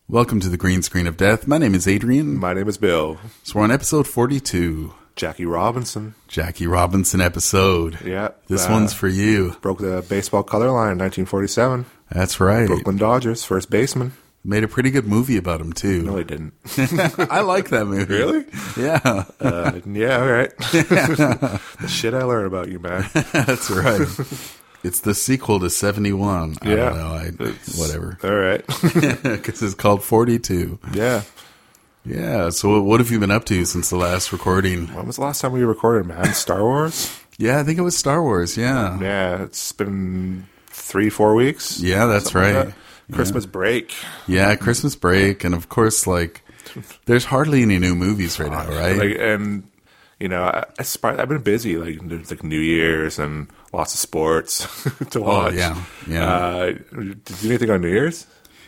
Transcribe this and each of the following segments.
Welcome to the Green Screen of Death. My name is Adrian. My name is Bill. So we're on episode 42. Jackie Robinson. Jackie Robinson episode. Yeah. This one's for you. Broke the baseball color line in 1947. That's right. Brooklyn Dodgers, first baseman. Made a pretty good movie about him, too. No, he didn't. I like that movie. Really? Yeah. Yeah, all right. The shit I learned about you, man. That's right. It's the sequel to 71. I don't know. Whatever. All right. Because it's called 42. Yeah. Yeah. So what have you been up to since the last recording? When was the last time we recorded, man? Star Wars? Yeah, I think it was Star Wars. Yeah. Yeah, it's been 3-4 weeks. Yeah, that's right. Like that. Christmas break. Yeah, Christmas break. And of course, like, there's hardly any new movies right now, right? Like, and, you know, I've been busy. Like, there's like New Year's and lots of sports to watch. Oh, yeah. Did you do anything on New Year's?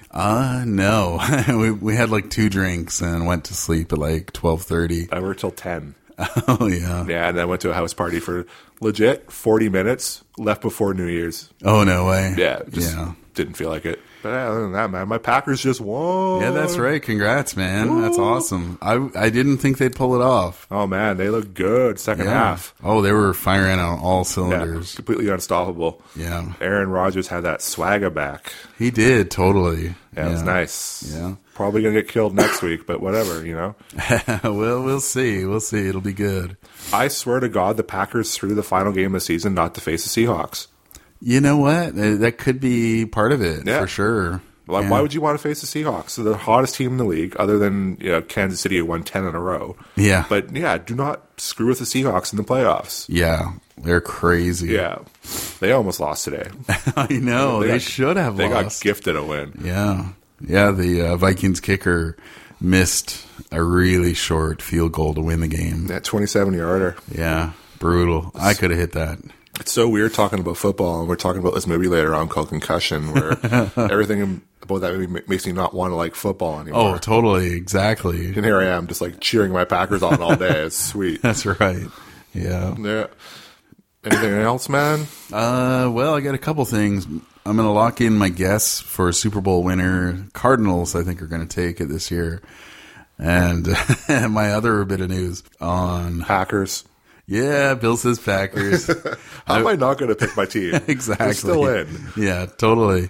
No. we had like 2 drinks and went to sleep at like 12:30. I worked till 10. Oh, yeah. Yeah, and then went to a house party for legit 40 minutes, left before New Year's. Oh, no way. Yeah, just didn't feel like it. But other than that, man, my Packers just won. Yeah, that's right. Congrats, man. Woo. That's awesome. I didn't think they'd pull it off. Oh, man, they look good second half. Oh, they were firing on all cylinders. Yeah, completely unstoppable. Yeah. Aaron Rodgers had that swagger back. He did, totally. Yeah, it was nice. Yeah. Probably going to get killed next week, but whatever, you know? Well, we'll see. We'll see. It'll be good. I swear to God, the Packers threw the final game of the season not to face the Seahawks. You know what? That could be part of it, for sure. Like, why would you want to face the Seahawks? They're the hottest team in the league, other than Kansas City, who won 10 in a row. Yeah. But, do not screw with the Seahawks in the playoffs. Yeah. They're crazy. Yeah. They almost lost today. I know. They should have lost. They got gifted a win. Yeah. Yeah, the Vikings kicker missed a really short field goal to win the game. That 27-yarder. Yeah. Brutal. I could have hit that. It's so weird talking about football, and we're talking about this movie later on called Concussion, where everything about that movie makes me not want to like football anymore. Oh, totally. Exactly. And here I am, just like cheering my Packers on all day. It's sweet. That's right. Yeah. Yeah. Anything else, man? Well, I got a couple things. I'm going to lock in my guess for a Super Bowl winner. Cardinals, I think, are going to take it this year. And my other bit of news on Packers. Yeah, Bill says Packers. How am I not going to pick my team? Exactly. They're still in. Yeah, totally.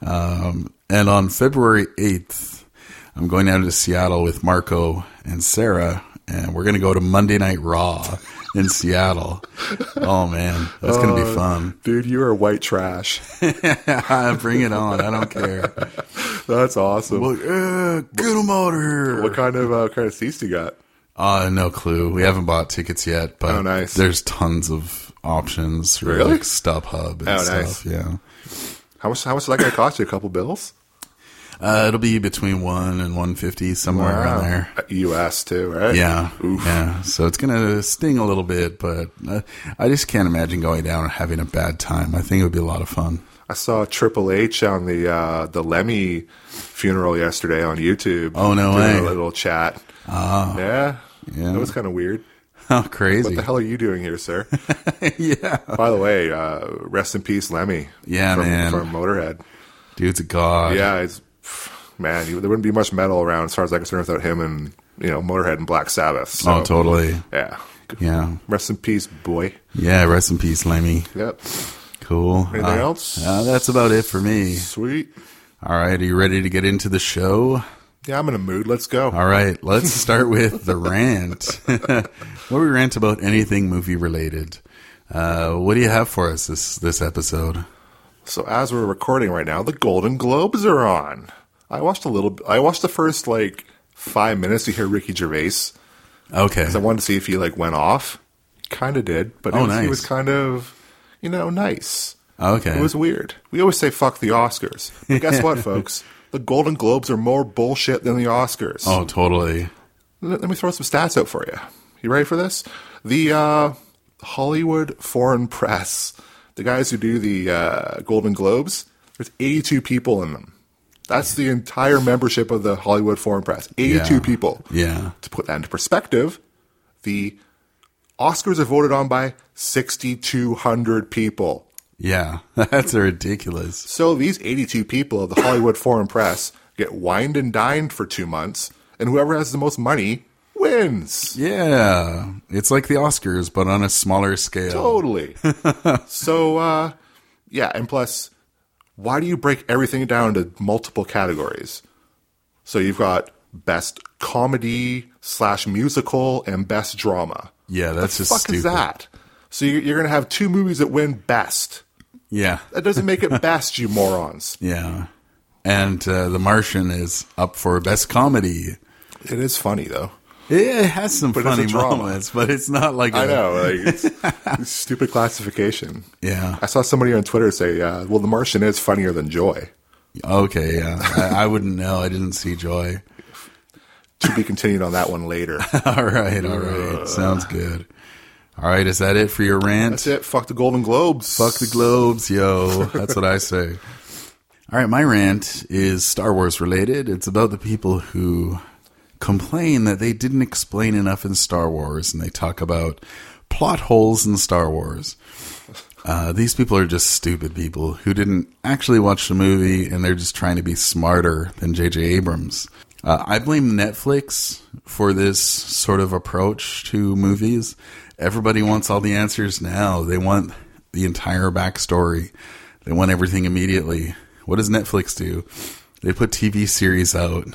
And on February 8th, I'm going down to Seattle with Marco and Sarah, and we're going to go to Monday Night Raw in Seattle. Oh, man. That's going to be fun. Dude, you are white trash. Bring it on. I don't care. That's awesome. Well, get them out of here. What kind of seats do you got? No clue. We haven't bought tickets yet, but nice. There's tons of options for like StubHub and stuff. Nice. Yeah. How much is that going to cost you? A couple bills? It'll be between $1 and $150, somewhere around there. US too, right? Yeah. Oof. Yeah. So it's going to sting a little bit, but I just can't imagine going down and having a bad time. I think it would be a lot of fun. I saw Triple H on the Lemmy funeral yesterday on YouTube. Oh, no way. A little chat. Yeah. That was kind of weird. Oh, crazy. What the hell are you doing here, sir? Yeah. By the way, rest in peace, Lemmy. Yeah, man. From Motorhead. Dude's a god. Yeah, man, there wouldn't be much metal around as far as I'm concerned without him and, Motorhead and Black Sabbath. So, oh, totally. Yeah. Yeah. Rest in peace, boy. Yeah, rest in peace, Lemmy. Yep. Cool. Anything else? That's about it for me. Sweet. All right, are you ready to get into the show? Yeah, I'm in a mood. Let's go. All right, let's start with the rant. Where we rant about anything movie related. What do you have for us this episode? So as we're recording right now, the Golden Globes are on. I watched the first 5 minutes to hear Ricky Gervais. Okay. Because I wanted to see if he went off. Kind of did, but nice. He was kind of, nice. Okay. It was weird. We always say fuck the Oscars. But guess what, folks? The Golden Globes are more bullshit than the Oscars. Oh, totally. Let me throw some stats out for you. You ready for this? The Hollywood Foreign Press, the guys who do the Golden Globes, there's 82 people in them. That's the entire membership of the Hollywood Foreign Press. 82 people. Yeah. To put that into perspective, the Oscars are voted on by 6,200 people. Yeah, that's ridiculous. So these 82 people of the Hollywood Foreign Press get wined and dined for 2 months, and whoever has the most money wins. Yeah. It's like the Oscars, but on a smaller scale. Totally. So, yeah, and plus, why do you break everything down into multiple categories? So you've got best comedy / musical and best drama. Yeah, that's just What the fuck stupid. is that? So you're going to have 2 movies that win best. Yeah. That doesn't make it best, you morons. Yeah. And The Martian is up for best comedy. It is funny, though. It has some But it's a funny drama. moments, but it's not like I know. Like, it's stupid classification. Yeah. I saw somebody on Twitter say, well, The Martian is funnier than Joy. Okay, yeah. I wouldn't know. I didn't see Joy. To be continued on that one later. All right. Sounds good. All right, is that it for your rant? That's it. Fuck the Golden Globes. Fuck the globes, yo. That's what I say. All right, my rant is Star Wars related. It's about the people who complain that they didn't explain enough in Star Wars, and they talk about plot holes in Star Wars. These people are just stupid people who didn't actually watch the movie, and they're just trying to be smarter than J.J. Abrams. I blame Netflix for this sort of approach to movies. Everybody wants all the answers now. They want the entire backstory. They want everything immediately. What does Netflix do? They put TV series out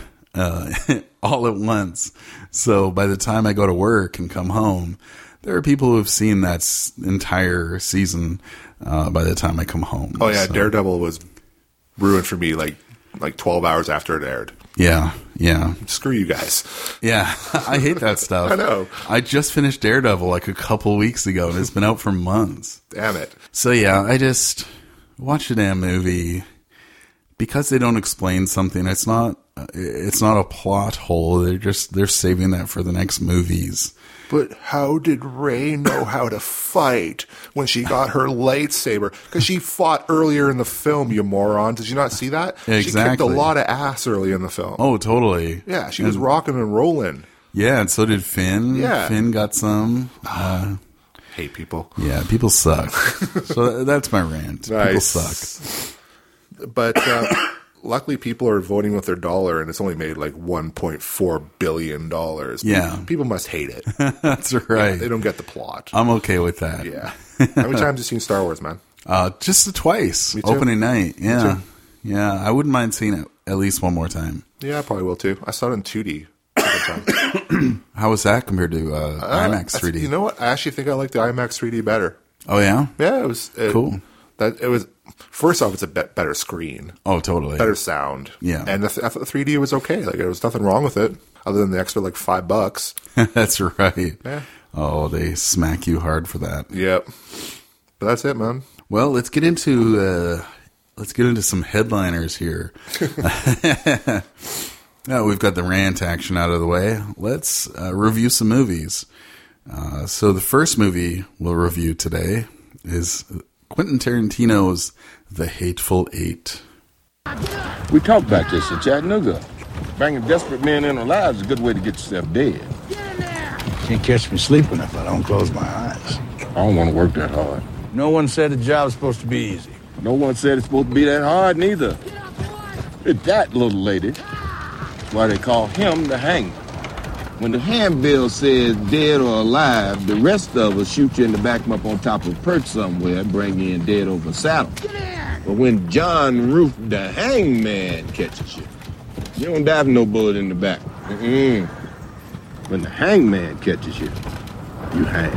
all at once. So by the time I go to work and come home, there are people who have seen that entire season by the time I come home. Oh, yeah. So, Daredevil was ruined for me like 12 hours after it aired. Yeah. Screw you guys. Yeah, I hate that stuff. I know. I just finished Daredevil like a couple weeks ago, and it's been out for months. Damn it. So yeah, I just watch the damn movie. Because they don't explain something, it's not a plot hole. They're saving that for the next movies. But how did Rey know how to fight when she got her lightsaber? Because she fought earlier in the film, you moron. Did you not see that? Exactly. She kicked a lot of ass early in the film. Oh, totally. Yeah, she was rocking and rolling. Yeah, and so did Finn. Yeah. Finn got some. Hate people. Yeah, people suck. So that's my rant. People Nice. suck. But luckily, people are voting with their dollar, and it's only made like $1.4 billion. Yeah. People must hate it. That's right. They don't get the plot. I'm okay with that. Yeah. How many times have you seen Star Wars, man? Just twice. Me too. Opening night. Yeah. too. Yeah. I wouldn't mind seeing it at least one more time. Yeah, I probably will too. I saw it in 2D. a couple times. How was that compared to IMAX 3D? You know what? I actually think I like the IMAX 3D better. Oh, yeah? Yeah, it was Cool. It was first off, it's a better screen, Oh, totally. better sound. Yeah. and I thought the 3D was okay. Like there was nothing wrong with it, other than the extra like $5. That's right. Yeah. Oh, they smack you hard for that. Yep. But that's it, man. Well, let's get into some headliners here. Now we've got the rant action out of the way. Let's review some movies. So the first movie we'll review today is Quentin Tarantino's The Hateful Eight. We talked about this in Chattanooga. Bringing desperate men in alive is a good way to get yourself dead. Can't catch me sleeping if I don't close my eyes. I don't want to work that hard. No one said the job's supposed to be easy. No one said it's supposed to be that hard, neither. It's that little lady. That's why they call him the hangman. When the handbill says dead or alive, the rest of us shoot you in the back up on top of a perch somewhere and bring you in dead over saddle. But when John Roof, the hangman, catches you, you don't die from no bullet in the back. Mm-mm. When the hangman catches you, you hang.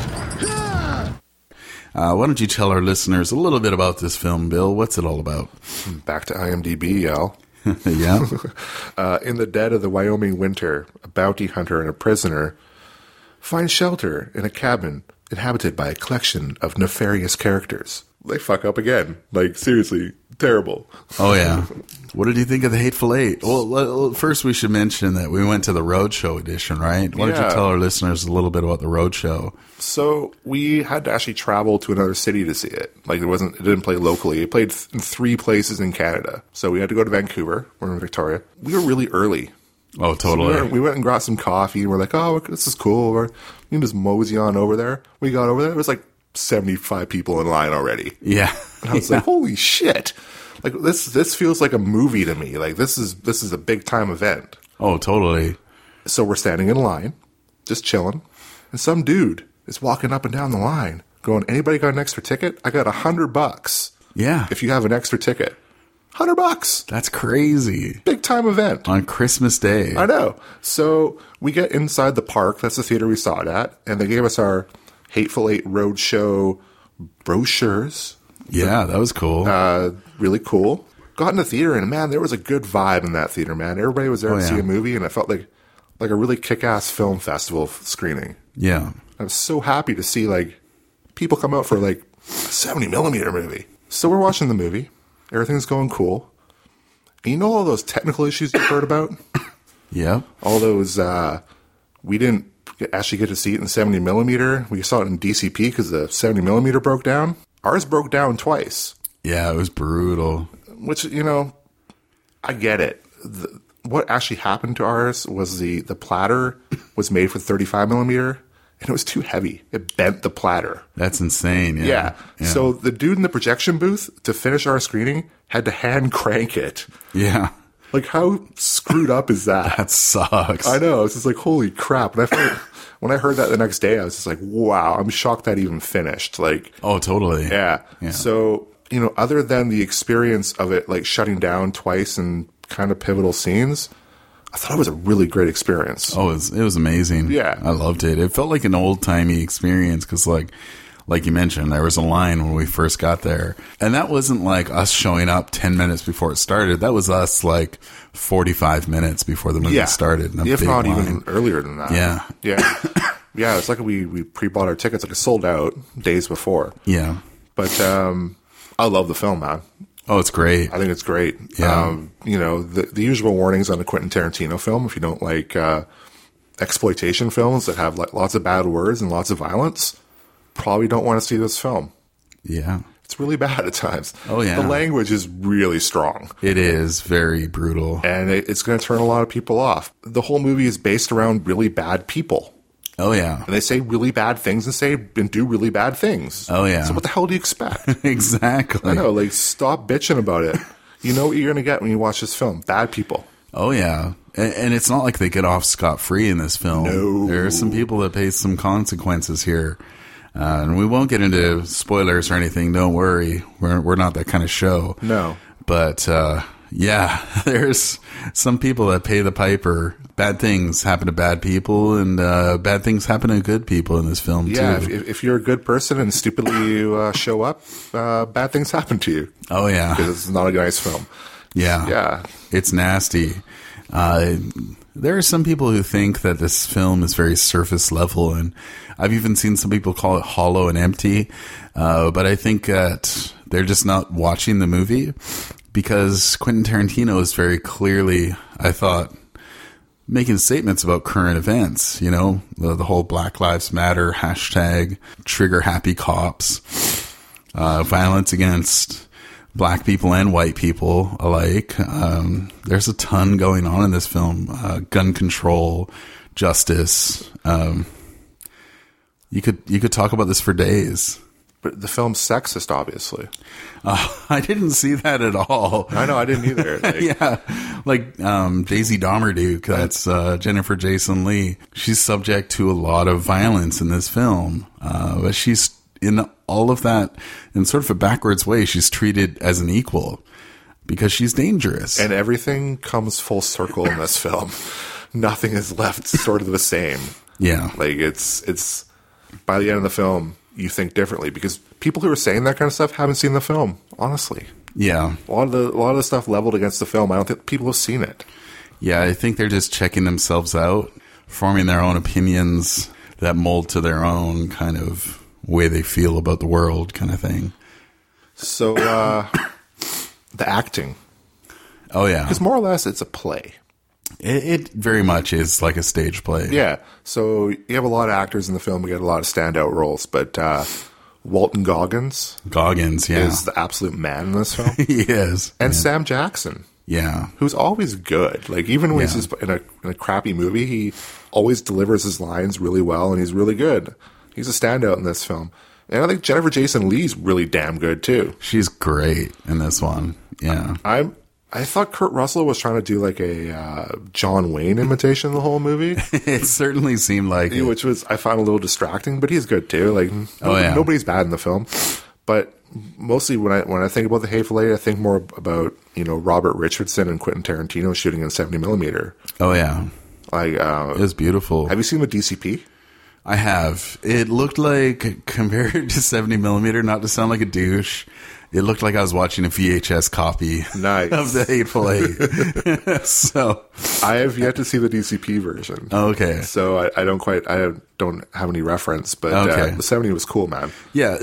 Why don't you tell our listeners a little bit about this film, Bill? What's it all about? Back to IMDb, y'all. Yeah? In the dead of the Wyoming winter, a bounty hunter and a prisoner find shelter in a cabin inhabited by a collection of nefarious characters. They fuck up again. Like, seriously, terrible. Oh, yeah. What did you think of The Hateful Eight? Well, first we should mention that we went to the Roadshow edition, right? Why don't you Yeah. tell our listeners a little bit about the Roadshow? So we had to actually travel to another city to see it. Like, it didn't play locally. It played in 3 places in Canada. So we had to go to Vancouver. We're in Victoria. We were really early. Oh, totally. We went and got some coffee, and we're like, oh, this is cool. We can just mosey on over there. We got over there. It was like 75 people in line already. Yeah. And I was like, holy shit. Like this feels like a movie to me. Like this is a big time event. Oh, totally. So we're standing in line, just chilling, and some dude is walking up and down the line, going, "Anybody got an extra ticket? I got $100. Yeah. If you have an extra ticket, $100. That's crazy. Big time event On Christmas Day. I know. So we get inside the park. That's the theater we saw it at, and they gave us our Hateful Eight Roadshow brochures. Yeah, that was cool. Really cool. Got in the theater, and man, there was a good vibe in that theater, man. Everybody was there to see a movie, and it felt like a really kick-ass film festival screening. Yeah. I was so happy to see, like, people come out for, like, a 70mm movie. So we're watching the movie. Everything's going cool. And you know all those technical issues you've heard about? Yep. All those, we didn't actually get to see it in 70mm. We saw it in DCP because the 70mm broke down. Ours broke down twice. Yeah, it was brutal. Which, you know, I get it. What actually happened to ours was the platter was made for 35mm, and it was too heavy. It bent the platter. That's insane. Yeah. So the dude in the projection booth, to finish our screening, had to hand crank it. Yeah. Like, how screwed up is that? That sucks. I know. It's just like, holy crap. And when I heard that the next day, I was just like, wow, I'm shocked that even finished. Like, Oh, totally. yeah. So, you know, other than the experience of it, like, shutting down twice and kind of pivotal scenes, I thought it was a really great experience. Oh, it was amazing. Yeah. I loved it. It felt like an old-timey experience because, like you mentioned, there was a line when we first got there. And that wasn't like us showing up 10 minutes before it started. That was us, like, 45 minutes before the movie started. If not even earlier than that. Yeah. Yeah. Yeah, it's like we pre-bought our tickets, like it sold out days before. Yeah. But I love the film, man. Oh, it's great. I think it's great. Yeah. You know, the usual warnings on a Quentin Tarantino film, if you don't like exploitation films that have like lots of bad words and lots of violence, probably don't want to see this film. Yeah. It's really bad at times. Oh, yeah. The language is really strong. It is very brutal. And it's going to turn a lot of people off. The whole movie is based around really bad people. Oh, yeah. And they say really bad things and do really bad things. Oh, yeah. So what the hell do you expect? Exactly. I know, like, stop bitching about it. You know what you're going to get when you watch this film. Bad people. Oh, yeah. And it's not like they get off scot-free in this film. No. There are some people that face some consequences here. And we won't get into spoilers or anything. Don't worry. We're not that kind of show. No. But, yeah, there's some people that pay the piper. Bad things happen to bad people, and bad things happen to good people in this film, Yeah, too. if you're a good person and stupidly you show up, bad things happen to you. Oh, yeah. Because it's not a nice film. Yeah. Yeah. It's nasty. There are some people who think that this film is very surface level, and I've even seen some people call it hollow and empty. But I think that they're just not watching the movie because Quentin Tarantino is very clearly, I thought, making statements about current events, you know, the whole Black Lives Matter hashtag, trigger happy cops, violence against black people and white people alike. There's a ton going on in this film. Gun control, justice. You could talk about this for days. But the film's sexist, obviously. I didn't see that at all. I know, I didn't either. Like, Yeah, like Daisy Darmerduke, that's Jennifer Jason Leigh. She's subject to a lot of violence in this film, but she's in all of that in sort of a backwards way. She's treated as an equal because she's dangerous. And everything comes full circle in this film. Nothing is left sort of the same. Yeah, Like it's by the end of the film, you think differently because people who are saying that kind of stuff haven't seen the film. Honestly, yeah, a lot of the stuff leveled against the film, I don't think people have seen it. yeah. I think they're just checking themselves out, forming their own opinions that mold to their own kind of way they feel about the world, kind of thing. So the acting, Oh yeah, because more or less it's a play. it very much is like a stage play. Yeah. So you have a lot of actors in the film. We get a lot of standout roles, but Walton Goggins Goggins, yeah, is the absolute man in this film, he is, and Sam Jackson, yeah. who's always good. Like even when Yeah. he's just in a crappy movie, he always delivers his lines really well, and he's really good. He's a standout in this film. And I think Jennifer Jason Leigh's really damn good too. She's great in this one. Yeah. I thought Kurt Russell was trying to do like a John Wayne imitation of the whole movie. It certainly seemed like it. Which was, I found a little distracting, but he's good too. Like, nobody's bad in the film. But mostly when I think about The Hateful Eight, I think more about, Robert Richardson and Quentin Tarantino shooting in 70mm. Oh, yeah. Like, it was beautiful. Have you seen the DCP? I have. It looked like, compared to 70mm, not to sound like a douche, it looked like I was watching a VHS copy of The Hateful Eight. So I have yet to see the DCP version. Okay. So I don't have any reference, but the 70 was cool, man. Yeah.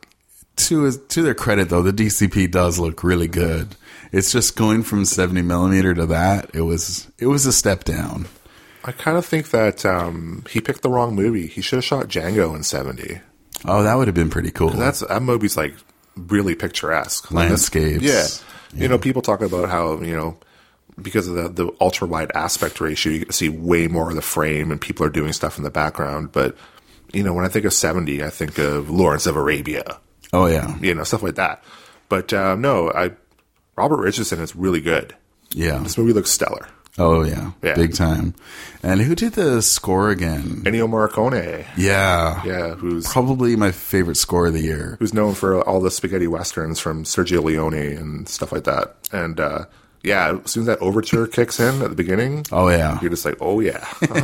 To their credit, though, the DCP does look really good. It's just going from 70mm to that. It was a step down. I kind of think that he picked the wrong movie. He should have shot Django in 70. Oh, that would have been pretty cool. That movie's like really picturesque. Landscapes. Yeah. People talk about how, because of the ultra wide aspect ratio, you get to see way more of the frame and people are doing stuff in the background. But, when I think of 70, I think of Lawrence of Arabia. Oh, yeah. Stuff like that. But Robert Richardson is really good. Yeah. This movie looks stellar. Oh, yeah. Big time. And who did the score again? Ennio Morricone. Yeah. Yeah, who's probably my favorite score of the year. Who's known for all the spaghetti westerns from Sergio Leone and stuff like that. And, as soon as that overture kicks in at the beginning, oh, yeah. You're just like, oh, yeah.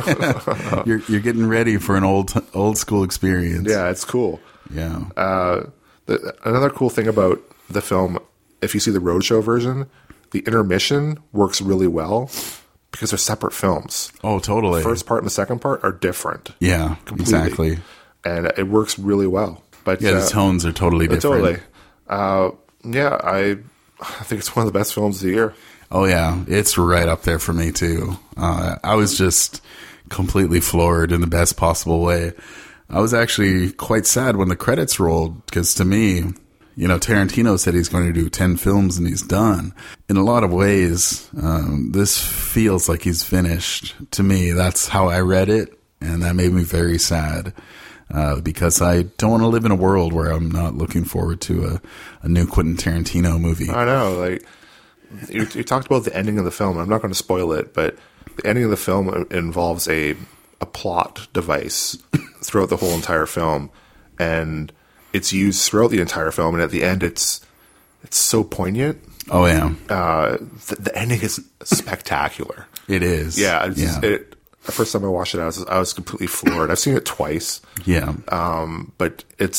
You're getting ready for an old school experience. Yeah, it's cool. Yeah. Another cool thing about the film, if you see the Roadshow version, the intermission works really well because they're separate films. Oh, totally. The first part and the second part are different. Yeah, completely. Exactly. And it works really well. But the tones are totally different. Totally. I think it's one of the best films of the year. Oh, yeah. It's right up there for me, too. I was just completely floored in the best possible way. I was actually quite sad when the credits rolled because to me, Tarantino said he's going to do 10 films and he's done. In a lot of ways, this feels like he's finished. To me, that's how I read it, and that made me very sad because I don't want to live in a world where I'm not looking forward to a new Quentin Tarantino movie. I know. Like you talked about the ending of the film. I'm not going to spoil it, but the ending of the film involves a plot device throughout the whole entire film, and it's used throughout the entire film, and at the end, it's so poignant. Oh, yeah. The ending is spectacular. It is. Yeah. The first time I watched it, I was completely floored. I've seen it twice. Yeah. But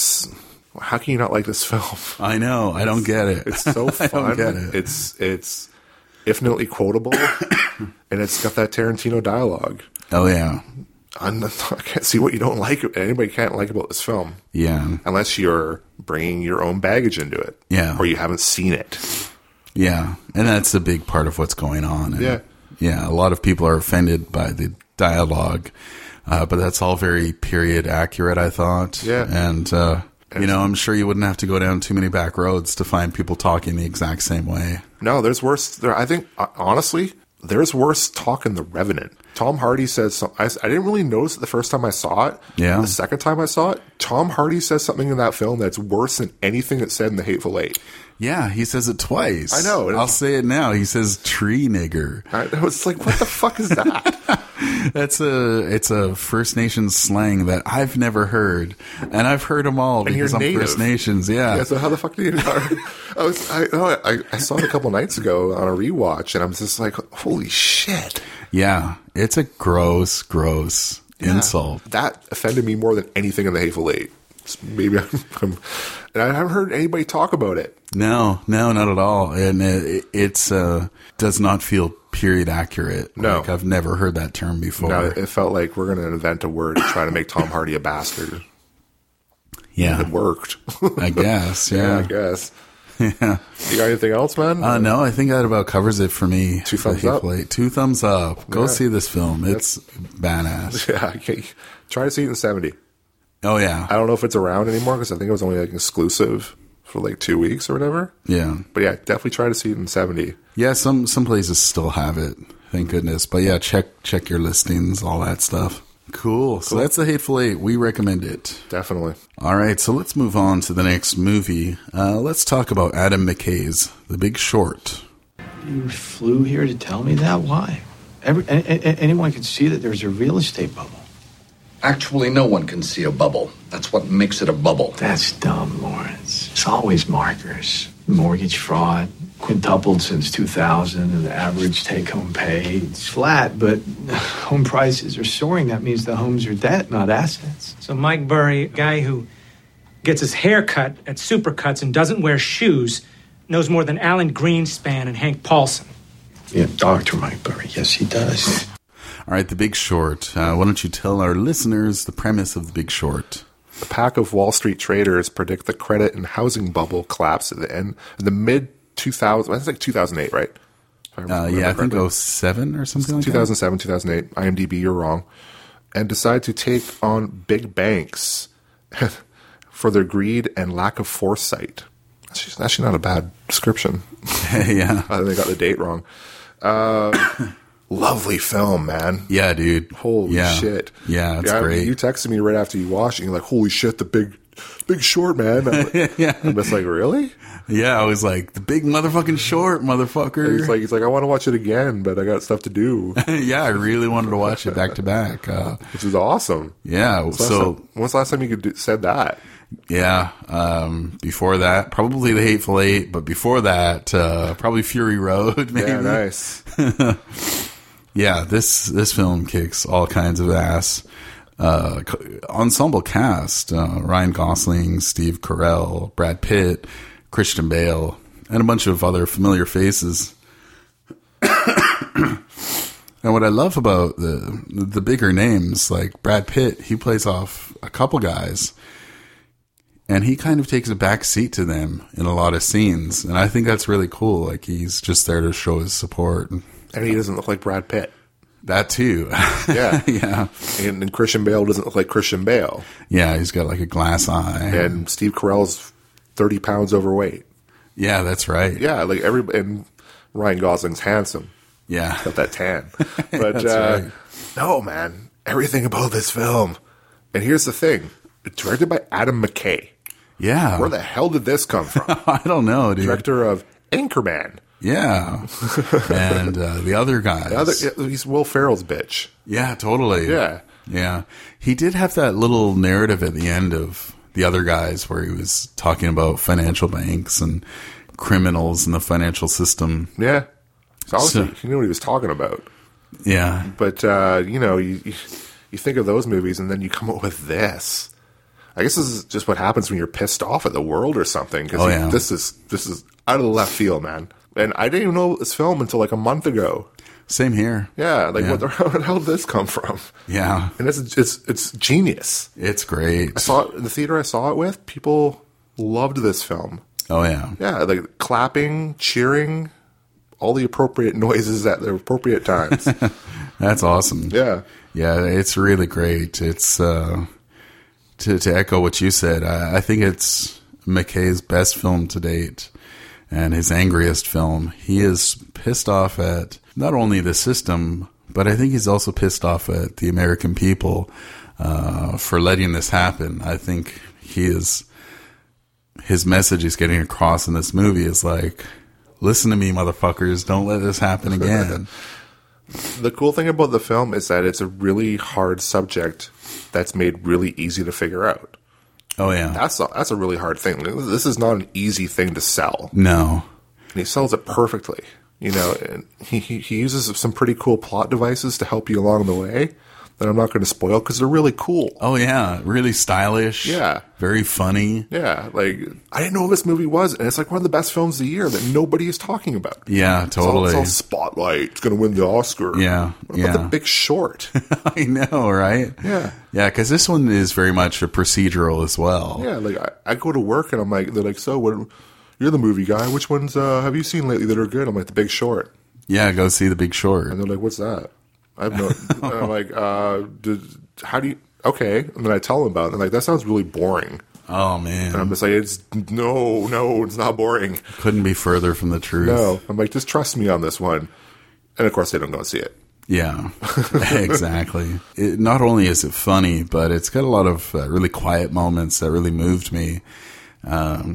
how can you not like this film? I know. I don't get it. It's so fun. I don't get it. It's infinitely quotable, and it's got that Tarantino dialogue. Oh, yeah. I can't see what you don't like. Anybody can't like about this film. Yeah. Unless you're bringing your own baggage into it. Yeah. Or you haven't seen it. Yeah. And that's a big part of what's going on. And yeah. Yeah. A lot of people are offended by the dialogue. But that's all very period accurate, I thought. Yeah. And, I'm sure you wouldn't have to go down too many back roads to find people talking the exact same way. No, there's worse. I think, honestly, there's worse talk in The Revenant. Tom Hardy says, I didn't really notice it the first time I saw it. Yeah. The second time I saw it, Tom Hardy says something in that film that's worse than anything that's said in The Hateful Eight. Yeah, he says it twice. I know. I'll say it now. He says tree nigger. I was like, what the fuck is that? It's a First Nations slang that I've never heard, and I've heard them all because I'm First Nations. Yeah. So how the fuck do you know? I saw it a couple nights ago on a rewatch, and I'm just like, holy shit. Yeah, it's a gross insult. That offended me more than anything in The Hateful Eight. Maybe and I haven't heard anybody talk about it. No, not at all. And it's does not feel period accurate. No. Like I've never heard that term before. No, it felt like we're going to invent a word to try to make Tom Hardy a bastard. Yeah. And it worked. I guess, yeah. I guess. Yeah. You got anything else, man? No, I think that about covers it for me. 2 thumbs up. 2 thumbs up. Go see this film. It's badass. Yeah, okay. Try to see it in 70. Oh, yeah. I don't know if it's around anymore because I think it was only like exclusive for like 2 weeks or whatever. Yeah. But yeah, definitely try to see it in 70. Yeah, some places still have it. Thank goodness. But yeah, check your listings, all that stuff. Cool. So that's The Hateful Eight. We recommend it. Definitely. All right, so let's move on to the next movie. Let's talk about Adam McKay's The Big Short. You flew here to tell me that? Why? Anyone can see that there's a real estate bubble. Actually, no one can see a bubble. That's what makes it a bubble. That's dumb, Lawrence. It's always markers. Mortgage fraud, quintupled since 2000, and the average take-home pay. It's flat, but home prices are soaring. That means the homes are debt, not assets. So Mike Burry, a guy who gets his hair cut at Supercuts and doesn't wear shoes, knows more than Alan Greenspan and Hank Paulson. Yeah, Dr. Mike Burry. Yes, he does. All right, The Big Short. Why don't you tell our listeners the premise of The Big Short? A pack of Wall Street traders predict the credit and housing bubble collapse at the end, in the mid-2000s. That's like 2008, right? I think 07 or something like 2007, 2008. IMDb, you're wrong. And decide to take on big banks for their greed and lack of foresight. That's actually not a bad description. Yeah. They got the date wrong. Lovely film, man. Yeah, dude. Holy shit. Yeah, it's great. You texted me right after you watched it. You're like, holy shit, the big short, man. Yeah. I'm just like, really? Yeah, I was like, the big motherfucking short, motherfucker. And he's like, I want to watch it again, but I got stuff to do. Yeah, I really wanted to watch it back to back. Which is awesome. Yeah. When's the last time you said that? Yeah. Before that, probably The Hateful Eight, but before that, probably Fury Road, maybe. Yeah, nice. Yeah, this film kicks all kinds of ass. Ensemble cast, Ryan Gosling, Steve Carell, Brad Pitt, Christian Bale, and a bunch of other familiar faces. And what I love about the bigger names, like Brad Pitt, he plays off a couple guys, and he kind of takes a back seat to them in a lot of scenes. And I think that's really cool. Like, he's just there to show his support. And he doesn't look like Brad Pitt. That too. Yeah. Yeah. And Christian Bale doesn't look like Christian Bale. Yeah, he's got like a glass eye. And Steve Carell's 30 pounds overweight. Yeah, that's right. Yeah, like and Ryan Gosling's handsome. Yeah. Got that tan. But That's right. No, man. Everything about this film. And here's the thing. It's directed by Adam McKay. Yeah. Where the hell did this come from? I don't know, dude. Director of Anchorman. Yeah. And the other guys. He's Will Ferrell's bitch. Yeah, totally. Yeah. Yeah. He did have that little narrative at the end of The Other Guys where he was talking about financial banks and criminals in the financial system. Yeah. So he knew what he was talking about. Yeah. But, you think of those movies and then you come up with this. I guess this is just what happens when you're pissed off at the world or something. Because this is out of the left field, man. And I didn't even know this film until like a month ago. Same here. Yeah, like where the hell did this come from? Yeah. And it's genius. It's great. I saw it in the theater I saw it with. People loved this film. Oh, yeah. Yeah, like clapping, cheering, all the appropriate noises at the appropriate times. That's awesome. Yeah. Yeah, it's really great. It's to echo what you said, I think it's McKay's best film to date and his angriest film. He is pissed off at not only the system, but I think he's also pissed off at the American people for letting this happen. I think his message he's getting across in this movie is like, listen to me, motherfuckers, don't let this happen again. The cool thing about the film is that it's a really hard subject that's made really easy to figure out. Oh, yeah. That's a really hard thing. This is not an easy thing to sell. No. And he sells it perfectly. And he uses some pretty cool plot devices to help you along the way that I'm not going to spoil because they're really cool. Oh, yeah. Really stylish. Yeah. Very funny. Yeah. Like, I didn't know what this movie was, and it's like one of the best films of the year that nobody is talking about. Yeah, totally. It's all Spotlight. It's going to win the Oscar. Yeah. What about The Big Short? I know, right? Yeah. Yeah, because this one is very much a procedural as well. Yeah, like, I go to work, and I'm like, they're like, so, what? You're the movie guy. Which ones have you seen lately that are good? I'm like, The Big Short. Yeah, go see The Big Short. And they're like, what's that? I have no. And I'm like, how do you? Okay, and then I tell them about it. And they're like, that sounds really boring. Oh man! And I'm just like, it's not boring. Couldn't be further from the truth. No, I'm like, just trust me on this one. And of course, they don't go see it. Yeah, exactly. Not only is it funny, but it's got a lot of really quiet moments that really moved me. I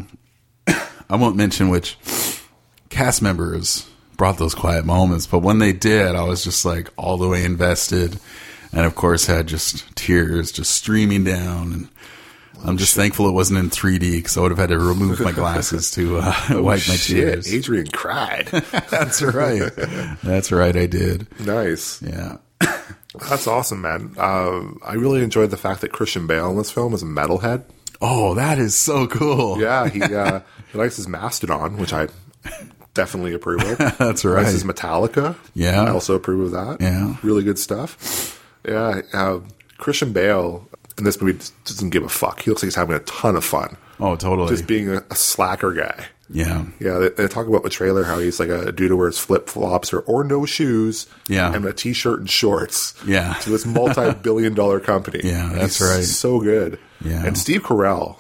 won't mention which cast members brought those quiet moments, but when they did, I was just like all the way invested, and of course had just tears just streaming down. And I'm just thankful it wasn't in 3D, because I would have had to remove my glasses to wipe my tears. Adrian cried. That's right. That's right, I did. Nice. Yeah. That's awesome, man. I really enjoyed the fact that Christian Bale in this film is a metalhead. Oh, that is so cool. Yeah, he likes his Mastodon, which I definitely approve of. That's He right. likes his Metallica. Yeah. I also approve of that. Yeah. Really good stuff. Yeah, Christian Bale in this movie doesn't give a fuck. He looks like he's having a ton of fun. Oh, totally. Just being a slacker guy. Yeah. Yeah, they talk about the trailer how he's like a dude who wears flip-flops or no shoes, Yeah. and a t-shirt and shorts. Yeah. To this multi-billion-dollar company. Yeah, that's He's right. So good. Yeah. And Steve Carell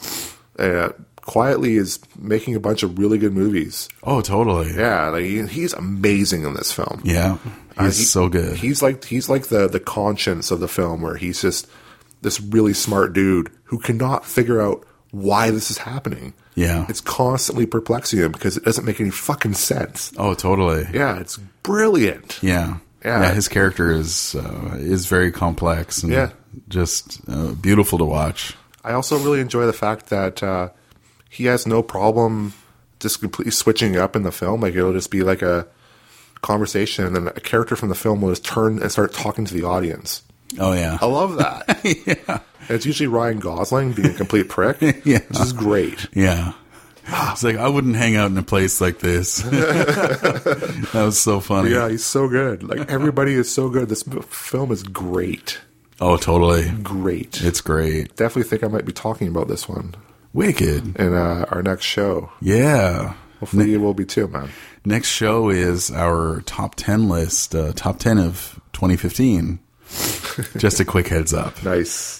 quietly is making a bunch of really good movies. Oh, totally. Yeah, like he's amazing in this film. Yeah. He's so good. He's like the conscience of the film, where he's just this really smart dude who cannot figure out why this is happening. Yeah. It's constantly perplexing him because it doesn't make any fucking sense. Oh, totally. Yeah, it's brilliant. Yeah. Yeah. Yeah, his character is very complex and Yeah. just beautiful to watch. I also really enjoy the fact that he has no problem just completely switching up in the film. Like, it'll just be like a conversation, and then a character from the film will just turn and start talking to the audience. Oh, yeah. I love that. Yeah. And it's usually Ryan Gosling being a complete prick, Yeah. which is great. Yeah. It's like, I wouldn't hang out in a place like this. That was so funny. Yeah, he's so good. Like, everybody is so good. This film is great. Oh, totally. Great. It's great. Definitely think I might be talking about this one Wicked. in our next show. Yeah. Hopefully you will be too, man. Next show is our top 10 list, top 10 of 2015. Just a quick heads up. Nice.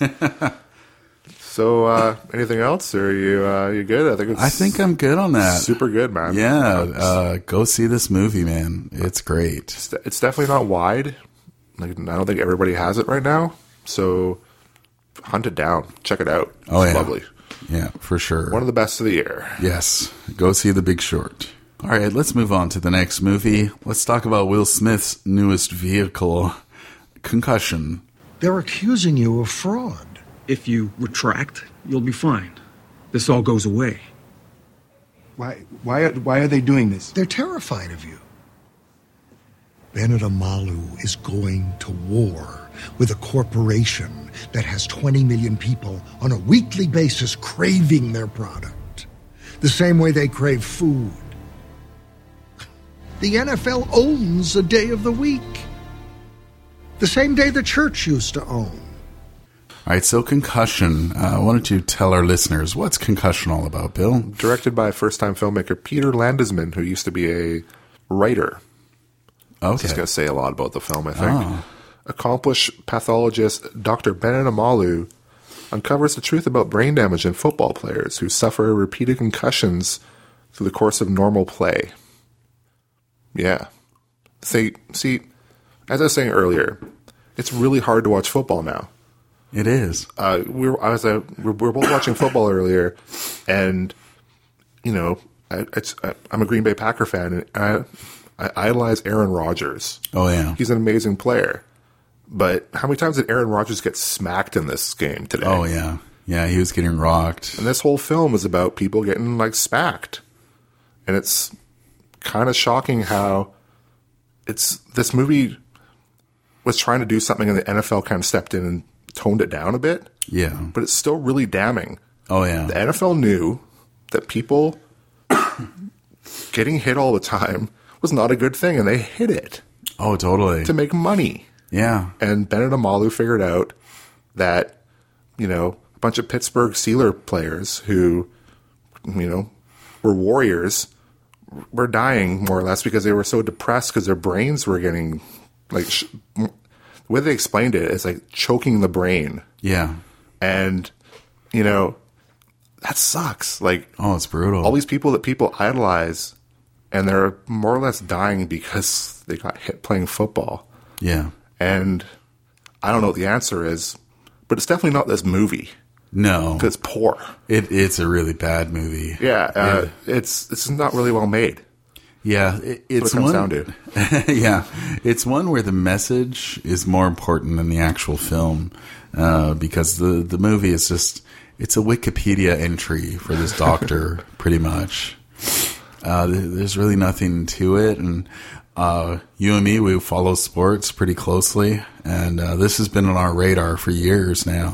So, anything else? Or are you good? I think I'm good on that. super good, man. Yeah, go see this movie, man. It's great. It's definitely not wide. Like, I don't think everybody has it right now. So, hunt it down. Check it out. Oh, It's yeah. lovely. Yeah, for sure. One of the best of the year. Yes, go see The Big Short. All right, let's move on to the next movie. Let's talk about Will Smith's newest vehicle, Concussion. They're accusing you of fraud. If you retract, you'll be fine. This all goes away. Why are they doing this? They're terrified of you. Bennett Amalu is going to war with a corporation that has 20 million people on a weekly basis craving their product, the same way they crave food. The NFL owns a day of the week, the same day the church used to own. All right, so Concussion. Why don't you tell our listeners, what's Concussion all about, Bill? Directed by first-time filmmaker Peter Landesman, who used to be a writer. Okay. Just going to say a lot about the film, I think. Oh. Accomplished pathologist Dr. Bennett Amalu uncovers the truth about brain damage in football players who suffer repeated concussions through the course of normal play. Yeah. See, as I was saying earlier, it's really hard to watch football now. It is. We were both watching football earlier, and you know, I'm a Green Bay Packer fan, and I idolize Aaron Rodgers. Oh, yeah. He's an amazing player. But how many times did Aaron Rodgers get smacked in this game today? Oh, yeah. Yeah, he was getting rocked. And this whole film is about people getting, like, smacked. And it's kind of shocking how this movie was trying to do something and the NFL kind of stepped in and toned it down a bit. Yeah. But it's still really damning. Oh, yeah. The NFL knew that people getting hit all the time was not a good thing, and they hid it Oh, totally. to make money. Yeah. And Bennett Amalu figured out that, you know, a bunch of Pittsburgh Steelers players who, you know, were warriors were dying more or less because they were so depressed because their brains were getting, like, the way they explained it is like choking the brain. Yeah. And, you know, that sucks. Like, Oh, it's brutal. all these people that people idolize, and they're more or less dying because they got hit playing football. Yeah. And I don't know what the answer is, but it's definitely not this movie. No. Because it's poor. It's a really bad movie. Yeah, it's not really well made. Yeah, it's what it comes one, down to. Yeah, it's one where the message is more important than the actual film, because the movie is just, it's a Wikipedia entry for this doctor, pretty much. There's really nothing to it, and you and me, we follow sports pretty closely, and this has been on our radar for years now.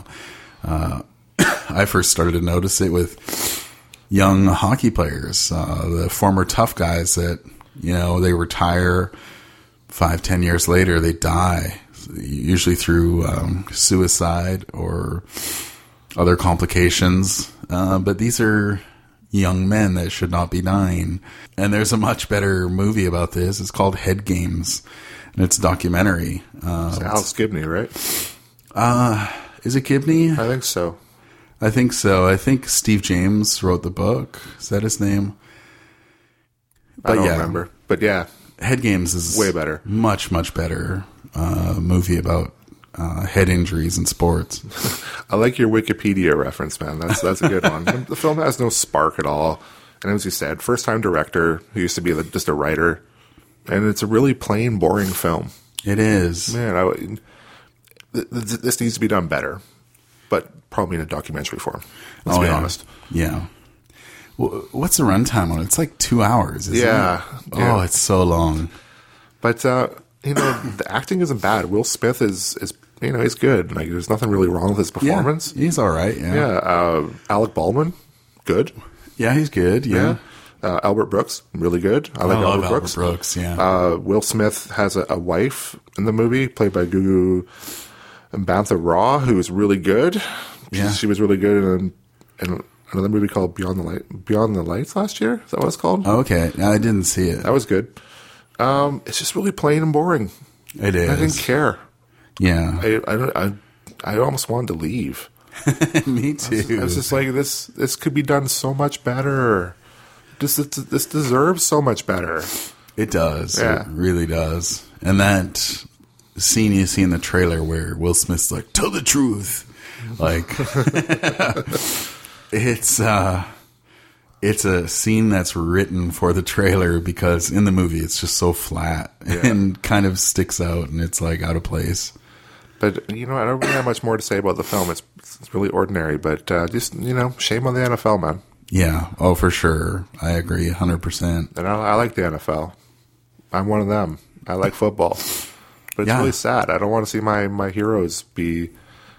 I first started to notice it with young hockey players, the former tough guys that, they retire 5-10 years later, they die, usually through suicide or other complications. But these are young men that should not be dying. And there's a much better movie about this. It's called Head Games, and it's a documentary. It's Alex Gibney, right? Is it Gibney? I think so. I think so. I think Steve James wrote the book. Is that his name? But I don't remember. But yeah. Head Games is way better. Much, much better movie about head injuries in sports. I like your Wikipedia reference, man. That's a good one. The film has no spark at all. And as you said, first-time director who used to be just a writer. And it's a really plain, boring film. It is. Man, this needs to be done better. But probably in a documentary form. Let's be honest. Yeah. What's the runtime on it? It's like 2 hours, isn't it? Oh, it's so long. But, the acting isn't bad. Will Smith is he's good. Like, there's nothing really wrong with his performance. Yeah, he's all right, Yeah. Alec Baldwin, good. Yeah, he's good, yeah. Albert Brooks, really good. I like love Albert Brooks, yeah. Will Smith has a wife in the movie, played by Gugu Bantha Raw, who is really good. Yeah. She was really good in another movie called Beyond the Lights last year. Is that what it's called? Oh, okay. I didn't see it. That was good. It's just really plain and boring. It is. I didn't care. Yeah. I almost wanted to leave. Me too. I was just like, this could be done so much better. This deserves so much better. It does. Yeah. It really does. And that scene you see in the trailer where Will Smith's like, tell the truth. Like, it's a scene that's written for the trailer, because in the movie it's just so flat and kind of sticks out, and it's like out of place. But, I don't really have much more to say about the film. It's really ordinary, but just, shame on the NFL, man. Yeah. Oh, for sure. I agree 100%. And I like the NFL. I'm one of them. I like football. But it's really sad. I don't want to see my heroes be,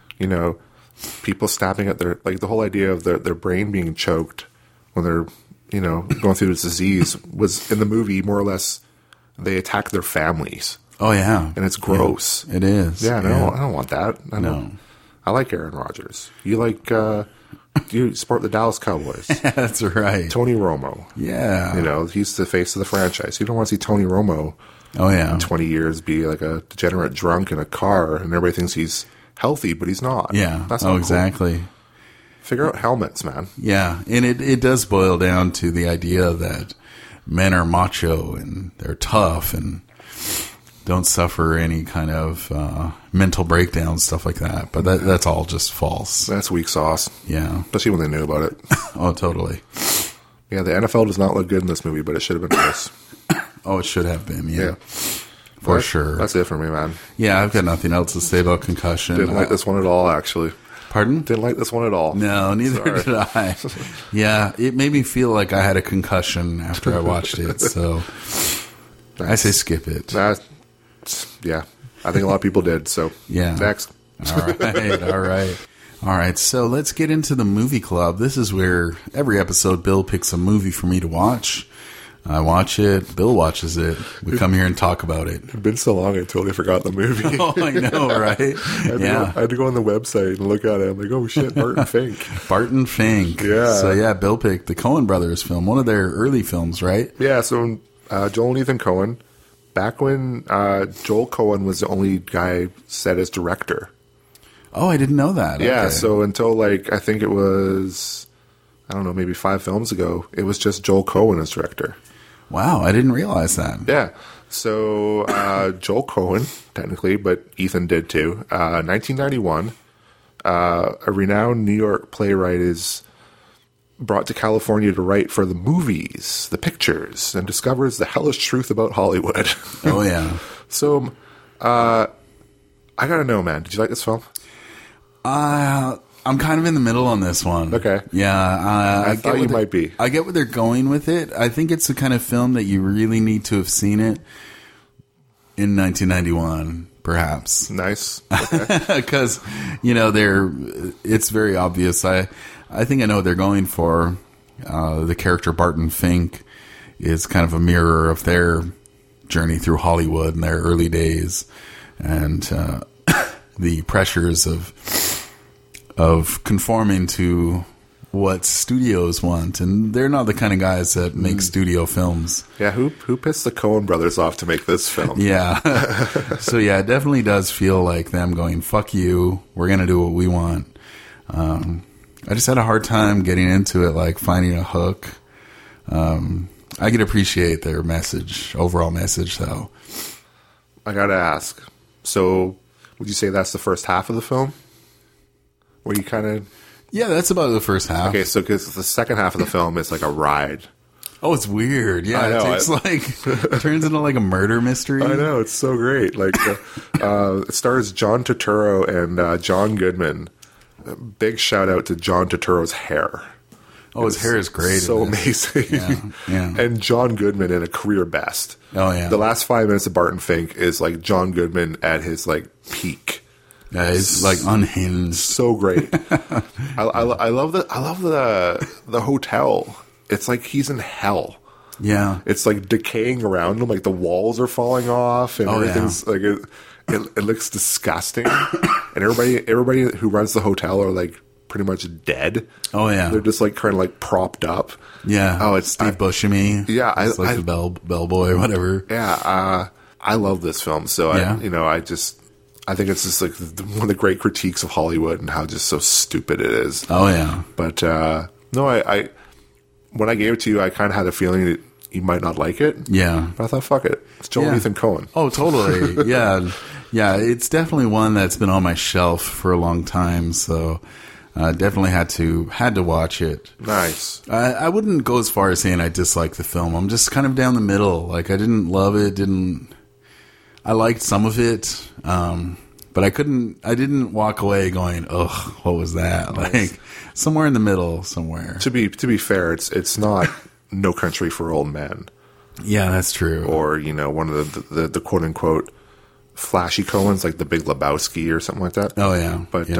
people stabbing at their, like, the whole idea of their brain being choked when they're, going through this disease was in the movie more or less they attack their families. Oh, yeah. And it's gross. Yeah, it is. Yeah, I don't want that. I like Aaron Rodgers. You like, you support the Dallas Cowboys. That's right. Tony Romo. Yeah. He's the face of the franchise. You don't want to see Tony Romo in 20 years be like a degenerate drunk in a car and everybody thinks he's healthy, but he's not. Yeah. That's not cool. Exactly. Figure out helmets, man. Yeah. And it does boil down to the idea that men are macho and they're tough and don't suffer any kind of mental breakdown, stuff like that. But that's all just false. That's weak sauce. Yeah. Especially when they knew about it. Oh, totally. Yeah, the NFL does not look good in this movie, but it should have been worse. Oh, it should have been, yeah. For sure. That's it for me, man. Yeah, I've got nothing else to say about Concussion. Didn't like this one at all, actually. Pardon? Didn't like this one at all. No, neither did I. Yeah, it made me feel like I had a concussion after I watched it, so I say skip it. Yeah, I think a lot of people did, so next. All right, so let's get into the movie club. This is where every episode Bill picks a movie for me to watch. I watch it, Bill watches it, we come here and talk about it. It's been so long I totally forgot the movie. Oh, I know, right? I had to go on the website and look at it. I'm like, oh shit, Barton Fink. Barton Fink. Yeah. So Bill picked the Coen Brothers film, one of their early films, right? Yeah, so Joel and Ethan Coen, back when Joel Coen was the only guy set as director. Oh, I didn't know that. Yeah, okay. So until I think it was, I don't know, maybe 5 films ago, it was just Joel Coen as director. Wow, I didn't realize that. Yeah. So Joel Coen, technically, but Ethan did too. 1991, a renowned New York playwright is brought to California to write for the movies, the pictures, and discovers the hellish truth about Hollywood. Oh, yeah. So, I gotta know, man, did you like this film? I'm kind of in the middle on this one. Okay. Yeah. I thought you might be. I get where they're going with it. I think it's the kind of film that you really need to have seen it in 1991, perhaps. Nice. Okay. Because, it's very obvious. I think I know what they're going for. The character Barton Fink is kind of a mirror of their journey through Hollywood in their early days. And the pressures of conforming to what studios want, and they're not the kind of guys that make studio films. Yeah, who pissed the Coen brothers off to make this film? Yeah. So yeah, it definitely does feel like them going, fuck you, we're going to do what we want. I just had a hard time getting into it, like finding a hook. I could appreciate their overall message though. I gotta ask, so would you say that's the first half of the film? Where you kind of... Yeah, that's about the first half. Okay, so because the second half of the film is like a ride. Oh, it's weird. Yeah, I know. It turns into like a murder mystery. I know, it's so great. Like, it stars John Turturro and John Goodman. Big shout out to John Turturro's hair. Oh, his hair is great. So amazing. Yeah. And John Goodman in a career best. Oh, yeah. The last 5 minutes of Barton Fink is like John Goodman at his like peak. Yeah, it's like unhinged. So great. I love the hotel. It's like he's in hell. Yeah. It's like decaying around him, like the walls are falling off and everything's like it looks disgusting. And everybody who runs the hotel are like pretty much dead. Oh yeah. They're just like kind of like propped up. Yeah. Oh, it's Steve Buscemi. Yeah, it's like the bellboy, whatever. Yeah. I love this film. So I think it's just like one of the great critiques of Hollywood and how just so stupid it is. Oh yeah. But no, I when I gave it to you, I kind of had a feeling that you might not like it. Yeah. But I thought, fuck it, it's Joel Ethan Coen. Oh, totally. Yeah. It's definitely one that's been on my shelf for a long time. So definitely had to watch it. Nice. I wouldn't go as far as saying I dislike the film. I'm just kind of down the middle. Like I didn't love it. I liked some of it, but I didn't walk away going, ugh, what was that? Nice. Like somewhere in the middle, somewhere. To be fair, it's not No Country for Old Men. Yeah, that's true. Or, one of the quote unquote flashy Coens, like The Big Lebowski or something like that. Oh yeah. But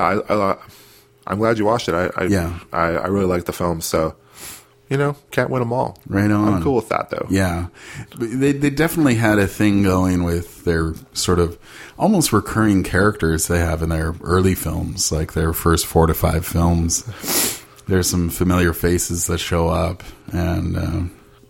I'm glad you watched it. I really like the film, so can't win them all. Right on. I'm cool with that, though. Yeah. They definitely had a thing going with their sort of almost recurring characters they have in their early films, like their first 4 to 5 films. There's some familiar faces that show up, and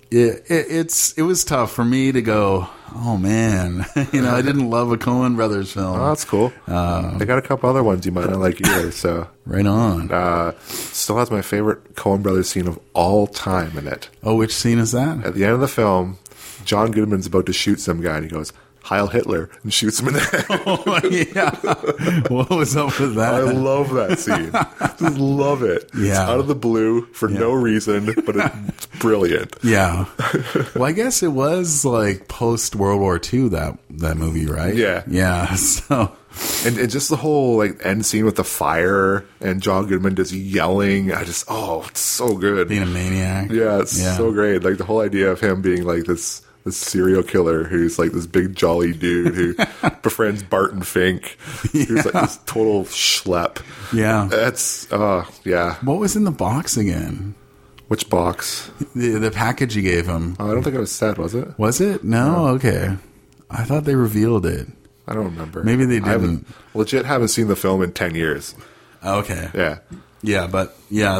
it was tough for me to go, oh man, I didn't love a Coen Brothers film. Oh, that's cool. They got a couple other ones you might not like either. So right on. Still has my favorite Coen Brothers scene of all time in it. Oh, which scene is that? At the end of the film, John Goodman's about to shoot some guy, and he goes, Heil Hitler, and shoots him in the head. Oh, yeah. What was up with that? I love that scene. Just love it. Yeah. It's out of the blue for no reason, but it's brilliant. Yeah. Well, I guess it was like post World War II, that movie, right? Yeah. Yeah. So. And just the whole like end scene with the fire and John Goodman just yelling. It's so good. Being a maniac. Yeah, it's so great. Like the whole idea of him being like this serial killer who's like this big jolly dude who befriends Barton Fink, who's like this total schlep. Yeah. That's, What was in the box again? Which box? The package you gave him. I don't think it was said, was it? Was it? No? Okay. I thought they revealed it. I don't remember. Maybe they didn't. Legit haven't seen the film in 10 years. Okay. Yeah. Yeah, but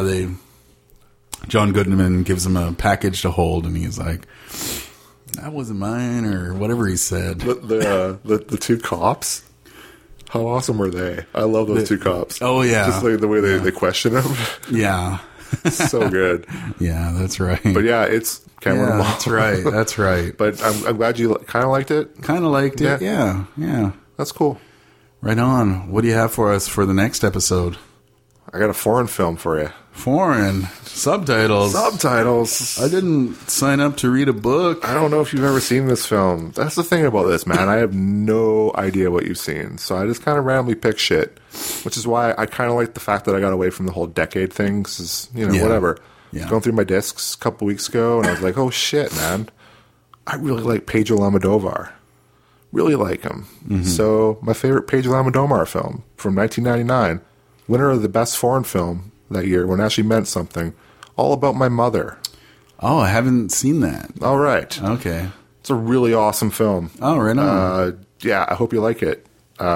John Goodman gives him a package to hold, and he's like, that wasn't mine, or whatever he said. The two cops, how awesome were they? I love those two cops. Oh yeah, just like the way they question him. Yeah, so good. Yeah, that's right. But yeah, it's Can't win them all. That's right. That's right. But I'm glad you kind of liked it. Kind of liked it. Yeah. That's cool. Right on. What do you have for us for the next episode? I got a foreign film for you. Foreign subtitles. I didn't sign up to read a book. I don't know if you've ever seen this film. That's the thing about this, man. I have no idea what you've seen. So I just kind of randomly pick shit, which is why I kind of like the fact that I got away from the whole decade thing. Cause, whatever. I was going through my discs a couple weeks ago, and I was like, oh, shit, man. I really like Pedro Almodovar. Really like him. Mm-hmm. So my favorite Pedro Almodovar film from 1999, winner of the best foreign film that year, when it actually meant something, All About My Mother. Oh, I haven't seen that. All right. Okay. It's a really awesome film. Oh, right on. Yeah, I hope you like it.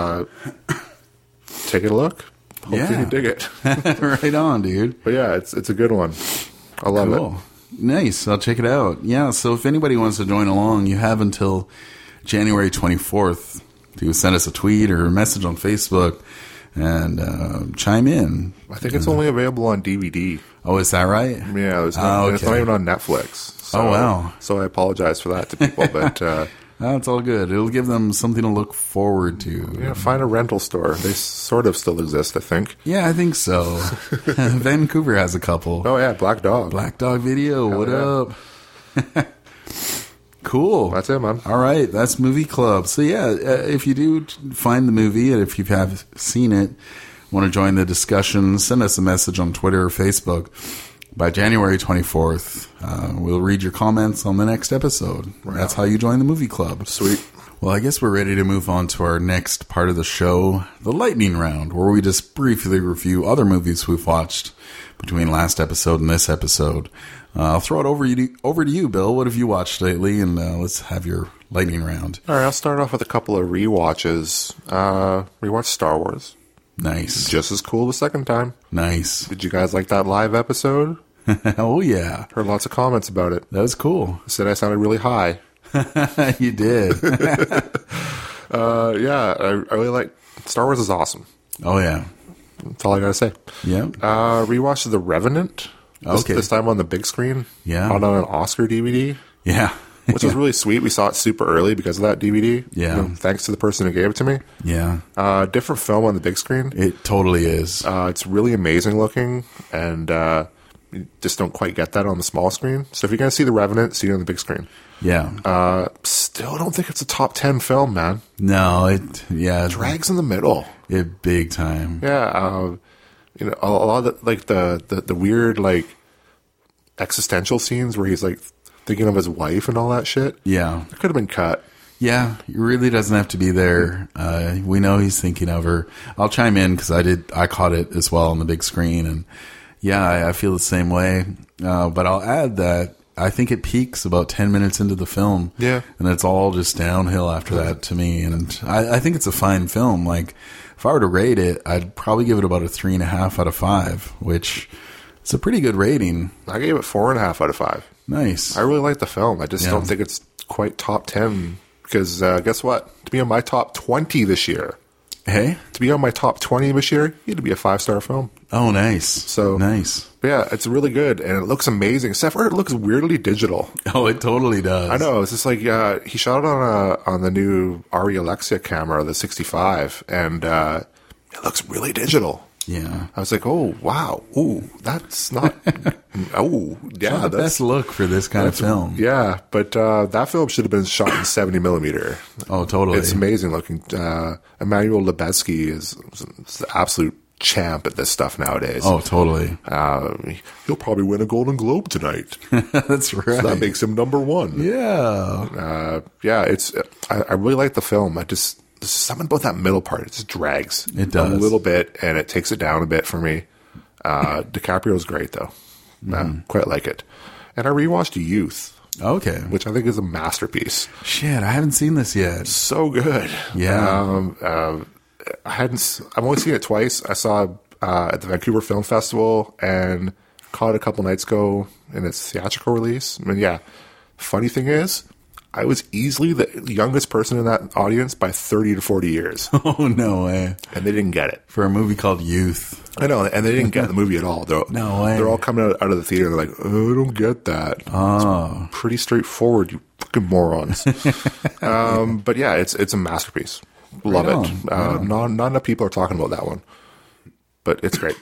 Take a look. Hopefully you dig it. Right on, dude. But yeah, it's a good one. I love it. Nice. I'll check it out. Yeah, so if anybody wants to join along, you have until January 24th to send us a tweet or a message on Facebook and chime in. I think it's only available on DVD. Oh, is that right? Yeah, it's not even on Netflix. So, oh, wow. So I apologize for that to people, but... it's all good. It'll give them something to look forward to. Yeah, find a rental store. They sort of still exist, I think. Yeah, I think so. Vancouver has a couple. Oh, yeah, Black Dog. Black Dog Video. Hell what up? Cool. That's it, man. All right, that's Movie Club. So, yeah, if you do find the movie, and if you have seen it, want to join the discussion, send us a message on Twitter or Facebook. By January 24th, we'll read your comments on the next episode. Right. That's how you join the Movie Club. Sweet. Well, I guess we're ready to move on to our next part of the show, the lightning round, where we just briefly review other movies we've watched between last episode and this episode. I'll throw it over to you, Bill. What have you watched lately? And let's have your lightning round. All right, I'll start off with a couple of rewatches. Rewatched Star Wars. Nice. Just as cool the second time. Nice. Did you guys like that live episode? Oh, yeah. Heard lots of comments about it. That was cool. Said I sounded really high. You did. Yeah, I really like... Star Wars is awesome. Oh, yeah. That's all I gotta say. Yeah. Rewatched The Revenant. This time on the big screen. Yeah. On an Oscar DVD. Yeah. Which was really sweet. We saw it super early because of that DVD. Yeah. Thanks to the person who gave it to me. Yeah. Different film on the big screen. It totally is. It's really amazing looking, and you just don't quite get that on the small screen. So if you're going to see The Revenant, see it on the big screen. Yeah. Still don't think it's a top 10 film, man. No, it drags in the middle. It big time. Yeah. A lot of the weird, like, existential scenes where he's, like, thinking of his wife and all that shit. Yeah. It could have been cut. Yeah, he really doesn't have to be there. We know he's thinking of her. I'll chime in because I caught it as well on the big screen, and yeah, I feel the same way. But I'll add that I think it peaks about 10 minutes into the film. Yeah. And it's all just downhill after that to me. And I think it's a fine film. Like, if I were to rate it, I'd probably give it about a 3.5 out of 5, which is a pretty good rating. I gave it 4.5 out of 5. Nice. I really like the film. I just don't think it's quite top 10 because guess what? To be on my top 20 this year. Hey? To be on my top 20 this year, you had to be a 5-star film. Oh, nice. So nice. Yeah, it's really good, and it looks amazing, except for it looks weirdly digital. Oh, it totally does. I know. It's just like he shot it on the new Arri Alexa camera, the 65, and it looks really digital. Yeah. I was like, oh, wow. Ooh, that's not... oh, yeah. That's the best look for this kind of film. Yeah, but that film should have been shot in 70 millimeter. Oh, totally. It's amazing looking. Emmanuel Lubezki is the absolute champ at this stuff nowadays. Oh, totally. He'll probably win a Golden Globe tonight. That's right. So that makes him number one. Yeah. Yeah, I really like the film. There's something about that middle part. It just drags. It does. A little bit, and it takes it down a bit for me. DiCaprio's great, though. Quite like it. And I rewatched Youth. Okay. Which I think is a masterpiece. Shit, I haven't seen this yet. So good. Yeah. I've only seen it twice. I saw at the Vancouver Film Festival and caught it a couple nights ago in its theatrical release. I mean, yeah. Funny thing is, I was easily the youngest person in that audience by 30 to 40 years. Oh, no way. And they didn't get it. For a movie called Youth. I know, and they didn't get the movie at all. No way. They're all coming out of the theater. They're like, oh, I don't get that. Oh. It's pretty straightforward, you fucking morons. But yeah, it's a masterpiece. Love it. Not enough people are talking about that one. But it's great.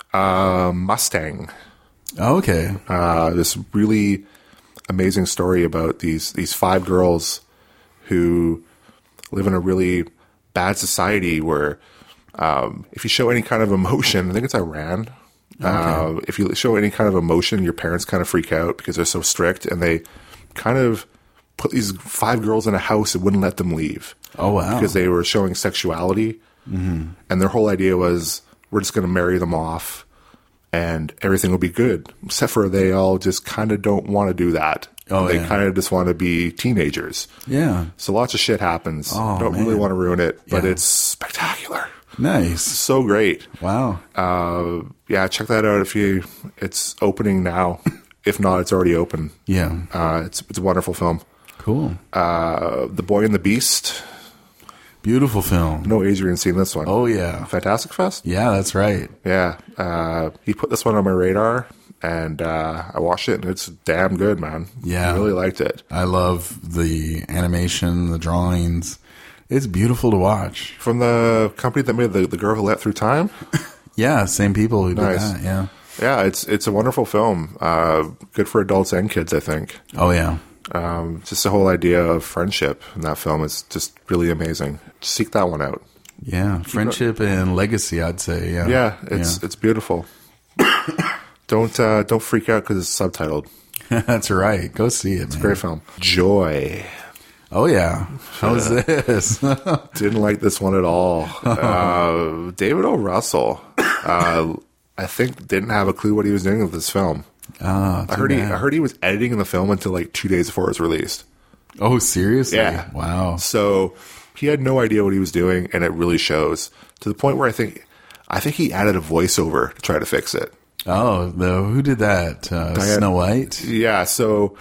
Mustang. Oh, okay. This really amazing story about these 5 girls who live in a really bad society where if you show any kind of emotion, I think it's Iran. Okay. If you show any kind of emotion, your parents kind of freak out because they're so strict, and they kind of put these 5 girls in a house and wouldn't let them leave. Oh, wow. Because they were showing sexuality. Mm-hmm. And their whole idea was, we're just going to marry them off and everything will be good. Except for they all just kind of don't want to do that. Oh, they kind of just want to be teenagers. Yeah. So lots of shit happens. Oh, don't really want to ruin it, but Yeah. it's spectacular. Nice. So great. Wow. Yeah, check that out it's opening now. If not, it's already open. Yeah. It's a wonderful film. Cool. The Boy and the Beast. Beautiful film. No Adrian's seen this one. Oh, yeah. Fantastic Fest? Yeah, that's right. Yeah. He put this one on my radar, and I watched it, and it's damn good, man. Yeah. I really liked it. I love the animation, the drawings. It's beautiful to watch. From the company that made The Girl Who Let Through Time? Yeah, same people who did Nice. that, yeah. Yeah, it's a wonderful film. Good for adults and kids, I think. Oh, yeah. Just the whole idea of friendship in that film is just really amazing. Seek that one out. Yeah, friendship and legacy, I'd say. Yeah, Yeah, it's beautiful. Don't freak out because it's subtitled. That's right. Go see it. It's a great film. Joy. Oh yeah. How's this? Didn't like this one at all. David O. Russell, I think, didn't have a clue what he was doing with this film. I heard he was editing the film until like 2 days before it was released. Oh, seriously? Yeah. Wow. So he had no idea what he was doing, and it really shows to the point where I think he added a voiceover to try to fix it. Oh, who did that? Snow White? Yeah. So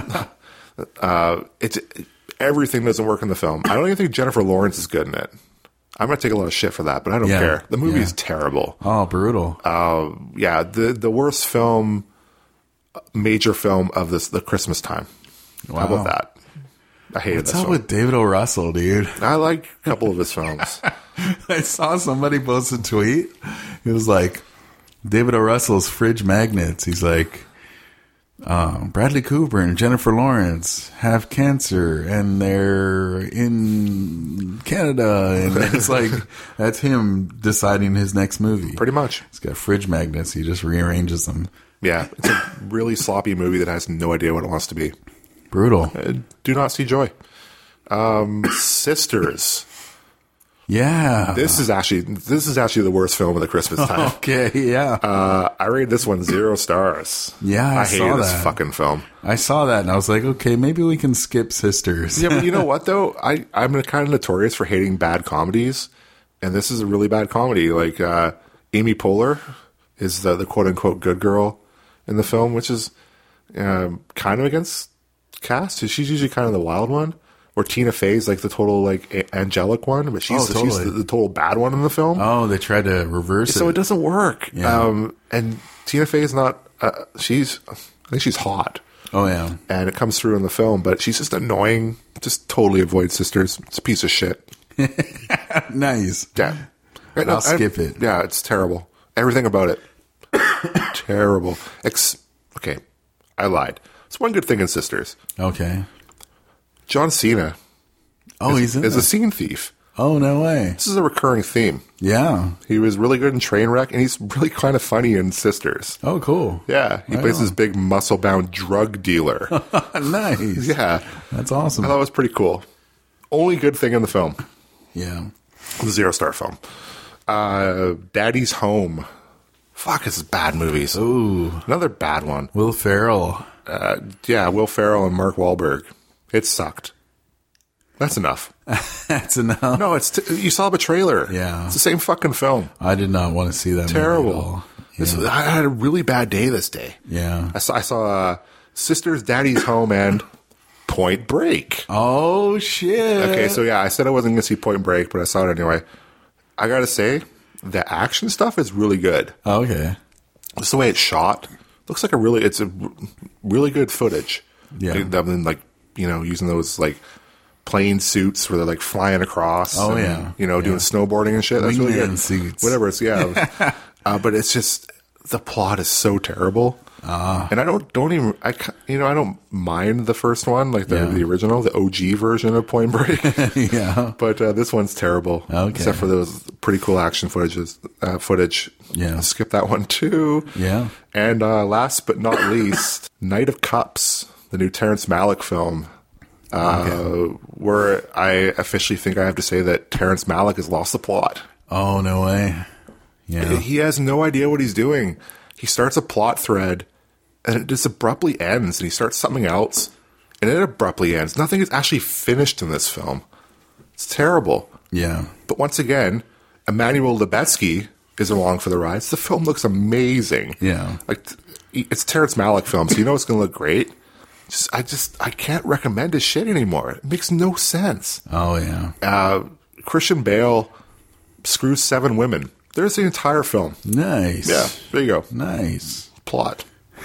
it's everything doesn't work in the film. I don't even think Jennifer Lawrence is good in it. I'm going to take a lot of shit for that, but I don't care. The movie is terrible. Oh, brutal. Yeah. The worst film, major film of the Christmas time. Wow. How about that? I hated What's this up film. with David O. Russell, dude? I like a couple of his films. I saw somebody post a tweet. It was like, David O. Russell's Fridge Magnets. He's like, Bradley Cooper and Jennifer Lawrence have cancer and they're in Canada. And it's like, that's him deciding his next movie. Pretty much. He's got fridge magnets. He just rearranges them. Yeah. It's a really sloppy movie that has no idea what it wants to be. Brutal. Do not see joy. Sisters. Yeah. This is actually the worst film of the Christmas time. Okay, yeah. I rated this one 0 stars. Yeah, I hated saw this that. fucking film. I saw that and I was like, okay, maybe we can skip Sisters. Yeah, but you know what though? I'm kind of notorious for hating bad comedies, and this is a really bad comedy. Like Amy Poehler is the quote unquote good girl in the film, which is kind of against cast. She's usually kind of the wild one. Or Tina Fey's like the total like angelic one, but she's the total bad one in the film. Oh, they tried to reverse it. So it doesn't work. Yeah. And Tina Fey is not. I think she's hot. Oh yeah. And it comes through in the film, but she's just annoying. Just totally avoid Sisters. It's a piece of shit. Nice. Yeah. I'll skip it. Yeah, it's terrible. Everything about it. Terrible. Okay, I lied. It's one good thing in Sisters. Okay. John Cena. Oh, he's in is it. a scene thief. Oh, no way. This is a recurring theme. Yeah. He was really good in Trainwreck, and he's really kind of funny in Sisters. Oh, cool. Yeah, he plays this big muscle-bound drug dealer. Nice. Yeah. That's awesome. I thought it was pretty cool. Only good thing in the film. Yeah. The 0-star film. Daddy's Home. Fuck, this is bad movies. Ooh. Another bad one. Will Ferrell. Yeah, Will Ferrell and Mark Wahlberg. It sucked. That's enough. That's enough. No, you saw the trailer. Yeah. It's the same fucking film. I did not want to see that Terrible. movie at all. Yeah. I had a really bad day this day. Yeah. I saw Sisters, Daddy's Home, and Point Break. Oh, shit. Okay, so yeah, I said I wasn't going to see Point Break, but I saw it anyway. I got to say, the action stuff is really good. Okay. Just the way it's shot. Looks like it's a really good footage. Yeah. I mean, like, using those, like, plane suits where they're, like, flying across. Oh, and, doing snowboarding and shit. That's really good. Suits. Whatever. It's, yeah. But it's just, the plot is so terrible. And I don't mind the first one, like the original, the OG version of Point Break. Yeah. But this one's terrible. Okay. Except for those pretty cool action footage. Yeah. I'll skip that one too. Yeah. And last but not least, Knight of Cups, the new Terrence Malick film. Where I officially think I have to say that Terrence Malick has lost the plot. Oh, no way. Yeah. He has no idea what he's doing. He starts a plot thread, and it just abruptly ends, and he starts something else, and it abruptly ends. Nothing is actually finished in this film. It's terrible. Yeah. But once again, Emmanuel Lubezki is along for the ride. The film looks amazing. Yeah. Like, it's Terrence Malick film, so you know it's going to look great. I can't recommend his shit anymore. It makes no sense. Oh, yeah. Christian Bale screws 7 women. There's the entire film. Nice. Yeah, there you go. Nice. Plot.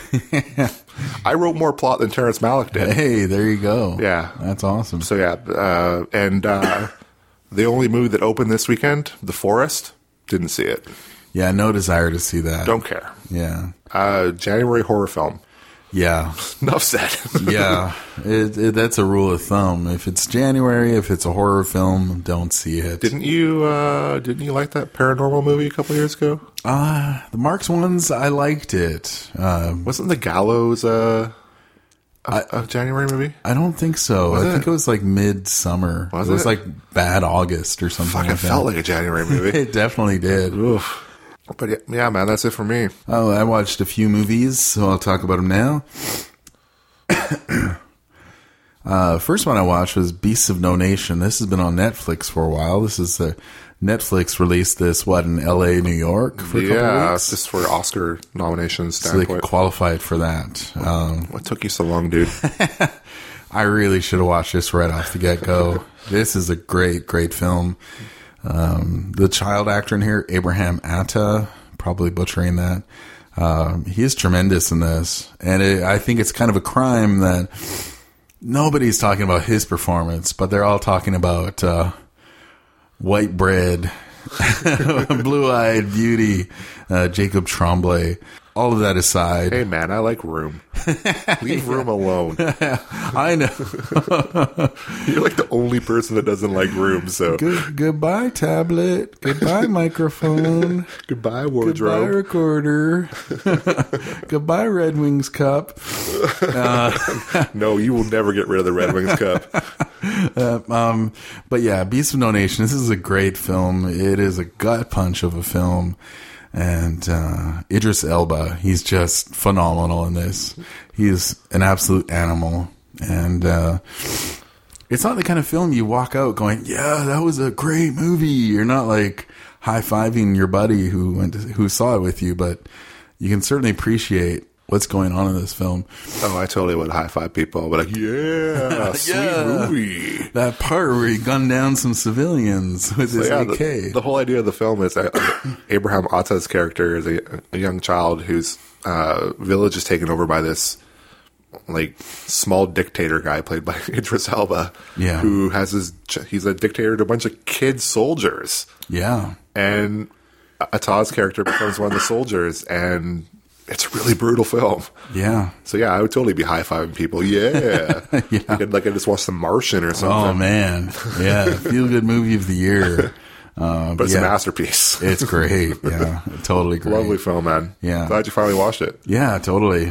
I wrote more plot than Terrence Malick did. Hey, there you go. Yeah. That's awesome. So, yeah. And the only movie that opened this weekend, The Forest, didn't see it. Yeah, no desire to see that. Don't care. Yeah. January horror film. Yeah. Enough said. Yeah. That's a rule of thumb. If it's January, if it's a horror film, don't see it. Didn't you like that paranormal movie a couple years ago? The Marx ones, I liked it. Wasn't The Gallows a January movie? I don't think so. I think it was like midsummer. Was it was it? like Bad August or something. Fucking felt like a January movie. It definitely did. Oof. But yeah, man, that's it for me. Oh, I watched a few movies, so I'll talk about them now. First one I watched was Beasts of No Nation. This has been on Netflix for a while. This is Netflix released this, in L.A., New York for a couple of weeks? Just for Oscar nominations So they standpoint. qualified for that. What took you so long, dude? I really should have watched this right off the get-go. This is a great, great film. The child actor in here, Abraham Atta, probably butchering that. He is tremendous in this. And I think it's kind of a crime that nobody's talking about his performance, but they're all talking about white bread, blue-eyed beauty, Jacob Tremblay. All of that aside. Hey, man, I like Room. Leave Room alone. I know. You're like the only person that doesn't like Room, so. Goodbye, tablet. Goodbye, microphone. Goodbye, wardrobe. Goodbye, recorder. Goodbye, Red Wings cup. No, you will never get rid of the Red Wings cup. But yeah, Beasts of No Nation. This is a great film. It is a gut punch of a film. And Idris Elba, he's just phenomenal in this. He's an absolute animal. And it's not the kind of film you walk out going, yeah, that was a great movie. You're not like high-fiving your buddy who saw it with you, but you can certainly appreciate what's going on in this film. Oh, I totally would high-five people. I'd be like, yeah, sweet movie. That part where he gunned down some civilians with his AK. The whole idea of the film is Abraham Atta's character is a young child whose village is taken over by this like small dictator guy played by Idris Elba. Yeah. Who has he's a dictator to a bunch of kid soldiers. Yeah. And Atta's character becomes one of the soldiers, and it's a really brutal film. Yeah. So yeah, I would totally be high-fiving people. Yeah. Yeah. Like I just watched The Martian or something. Oh man. Yeah. Feel-good movie of the year. But it's a masterpiece. It's great. Yeah. Totally great. Lovely film, man. Yeah. Glad you finally watched it. Yeah, totally.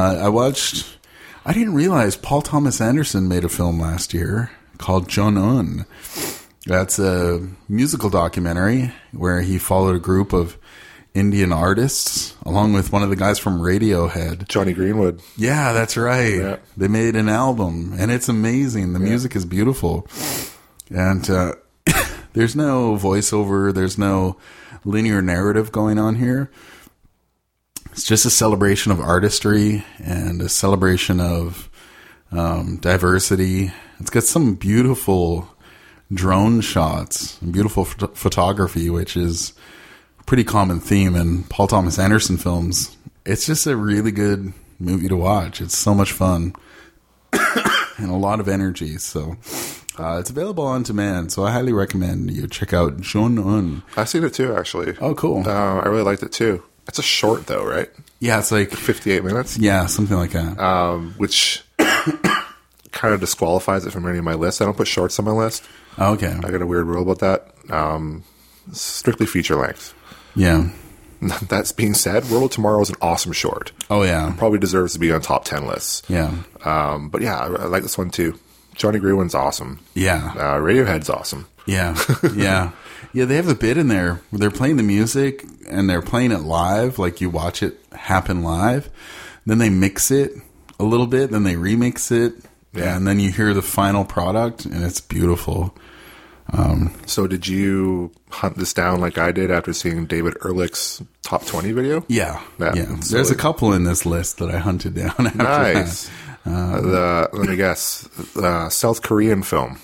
I didn't realize Paul Thomas Anderson made a film last year called Jun-Un. That's a musical documentary where he followed a group of Indian artists along with one of the guys from Radiohead. Johnny Greenwood. Yeah, that's right. Yeah. They made an album and it's amazing. The music is beautiful. And there's no voiceover. There's no linear narrative going on here. It's just a celebration of artistry and a celebration of diversity. It's got some beautiful drone shots and beautiful photography, which is a pretty common theme in Paul Thomas Anderson films. It's just a really good movie to watch. It's so much fun and a lot of energy. So it's available on demand. So I highly recommend you check out Jun-Un. I've seen it too, actually. Oh, cool. I really liked it too. It's a short though, right? Yeah, it's like 58 minutes. Yeah, something like that. Which kind of disqualifies it from any of my lists. I don't put shorts on my list. Oh, okay. I got a weird rule about that. Strictly feature length. Yeah. That's being said, World of Tomorrow is an awesome short. Oh, yeah. Probably deserves to be on top 10 lists. Yeah. But yeah, I like this one too. Johnny Greenwood's awesome. Yeah. Radiohead's awesome. Yeah. Yeah. Yeah, they have a bit in there where they're playing the music and they're playing it live, like you watch it happen live. Then they mix it a little bit, then they remix it, and then you hear the final product, and it's beautiful. So did you hunt this down like I did after seeing David Ehrlich's top 20 video? Yeah. Yeah. So there's a couple in this list that I hunted down after Nice. that. Let me guess. South Korean film.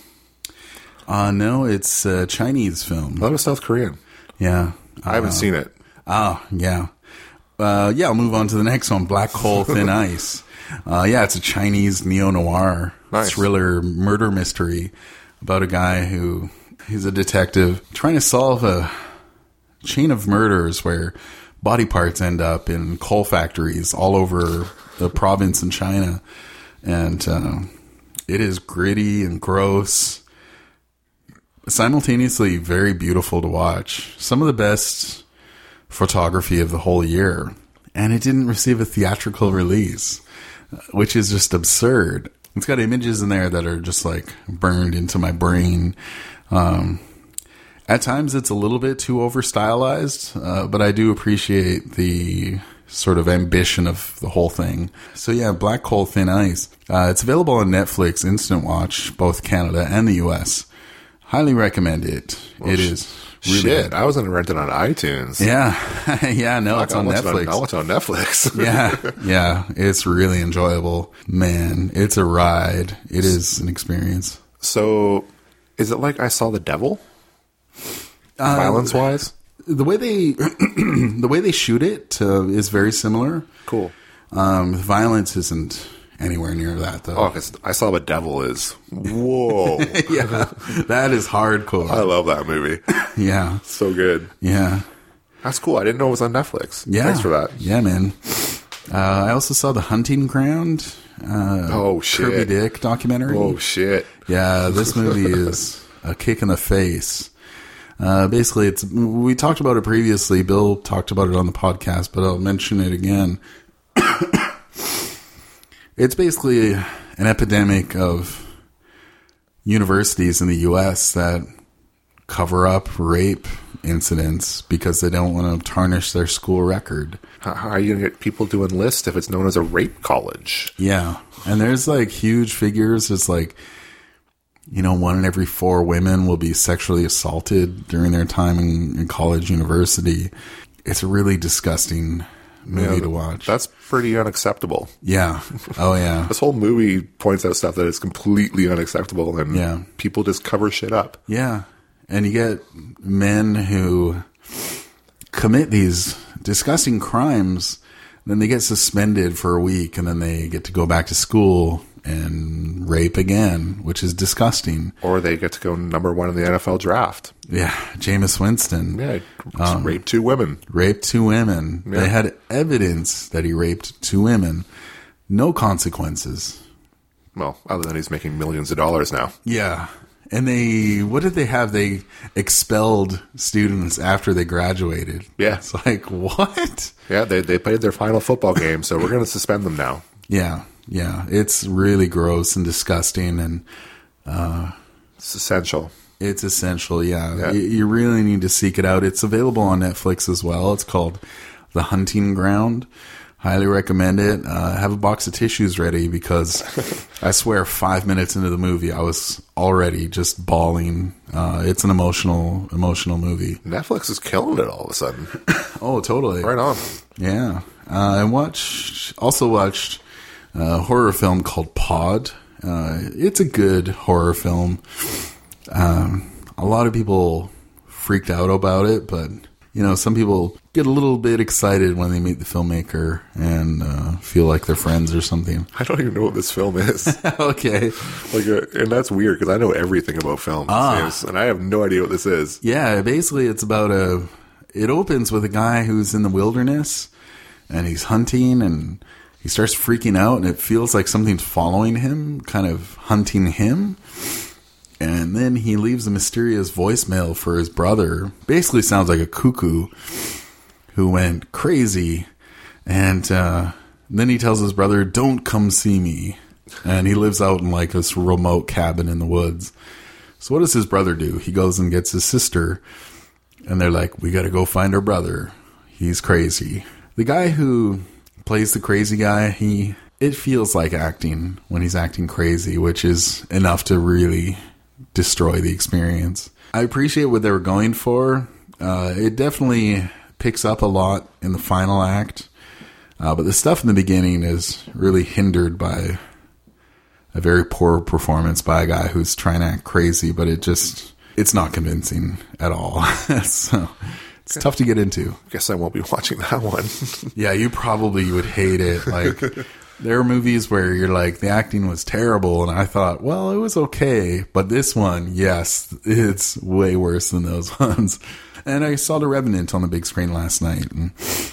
No, it's a Chinese film. That was South Korean. Yeah. I haven't seen it. Oh, yeah. Yeah, I'll move on to the next one, Black Hole Thin Ice. Yeah, it's a Chinese neo-noir thriller murder mystery about a guy who, he's a detective trying to solve a chain of murders where body parts end up in coal factories all over the province in China. And it is gritty and gross, simultaneously very beautiful to watch. Some of the best photography of the whole year. And it didn't receive a theatrical release, which is just absurd. It's got images in there that are just like burned into my brain. At times it's a little bit too over stylized, but I do appreciate the sort of ambition of the whole thing. So yeah, Black Hole Thin Ice. It's available on Netflix Instant Watch, both Canada and the US. Highly recommend it. Well, it is really shit. I was going to rent it on iTunes. Yeah. Yeah, no, it's on Netflix. I watch it on Netflix. Yeah. It's really enjoyable. Man, it's a ride. It is an experience. So, is it like I Saw the Devil? Violence-wise? The way they shoot it is very similar. Cool. Violence isn't anywhere near that, though. Oh, because I Saw the Devil is, whoa. Yeah, that is hardcore. I love that movie. Yeah. So good. Yeah. That's cool. I didn't know it was on Netflix. Yeah. Thanks for that. Yeah, man. I also saw The Hunting Ground. Oh, shit. Kirby Dick documentary. Oh, shit. Yeah, this movie is a kick in the face. Basically, we talked about it previously. Bill talked about it on the podcast, but I'll mention it again. It's basically an epidemic of universities in the U.S. that cover up rape incidents because they don't want to tarnish their school record. How are you going to get people to enlist if it's known as a rape college? Yeah. And there's like huge figures. It's like, 1 in every 4 women will be sexually assaulted during their time in college, university. It's a really disgusting movie to watch. That's pretty unacceptable. Yeah. Oh, yeah. This whole movie points out stuff that is completely unacceptable, and people just cover shit up. Yeah. And you get men who commit these disgusting crimes, then they get suspended for a week, and then they get to go back to school and rape again, which is disgusting. Or they get to go number 1 in the NFL draft. Yeah, Jameis Winston. Yeah, raped 2 women. Raped 2 women. Yeah. They had evidence that he raped 2 women. No consequences. Well, other than he's making millions of dollars now. Yeah. And what did they have? They expelled students after they graduated. Yeah. It's like, what? Yeah, they played their final football game, so we're going to suspend them now. Yeah. Yeah, it's really gross and disgusting, and it's essential. It's essential, yeah. You really need to seek it out. It's available on Netflix as well. It's called The Hunting Ground. Highly recommend it. Have a box of tissues ready because I swear 5 minutes into the movie, I was already just bawling. It's an emotional movie. Netflix is killing it all of a sudden. Oh, totally. Right on. Yeah. I also watched horror film called Pod. It's a good horror film. A lot of people freaked out about it, but some people get a little bit excited when they meet the filmmaker and feel like they're friends or something. I don't even know what this film is. Okay. And that's weird because I know everything about film, and I have no idea what this is. Yeah, basically it's about it opens with a guy who's in the wilderness and he's hunting and he starts freaking out and it feels like something's following him, kind of hunting him. And then he leaves a mysterious voicemail for his brother. Basically sounds like a cuckoo who went crazy. And then he tells his brother, don't come see me. And he lives out in like this remote cabin in the woods. So what does his brother do? He goes and gets his sister. And they're like, we got to go find our brother. He's crazy. The guy who plays the crazy guy, it feels like acting when he's acting crazy, which is enough to really destroy the experience. I appreciate what they were going for. It definitely picks up a lot in the final act, but the stuff in the beginning is really hindered by a very poor performance by a guy who's trying to act crazy, but it's not convincing at all. So it's tough to get into. Guess I won't be watching that one. Yeah, you probably would hate it. Like, there are movies where you're like, the acting was terrible, and I thought, well, it was okay. But this one, yes, it's way worse than those ones. And I saw The Revenant on the big screen last night, and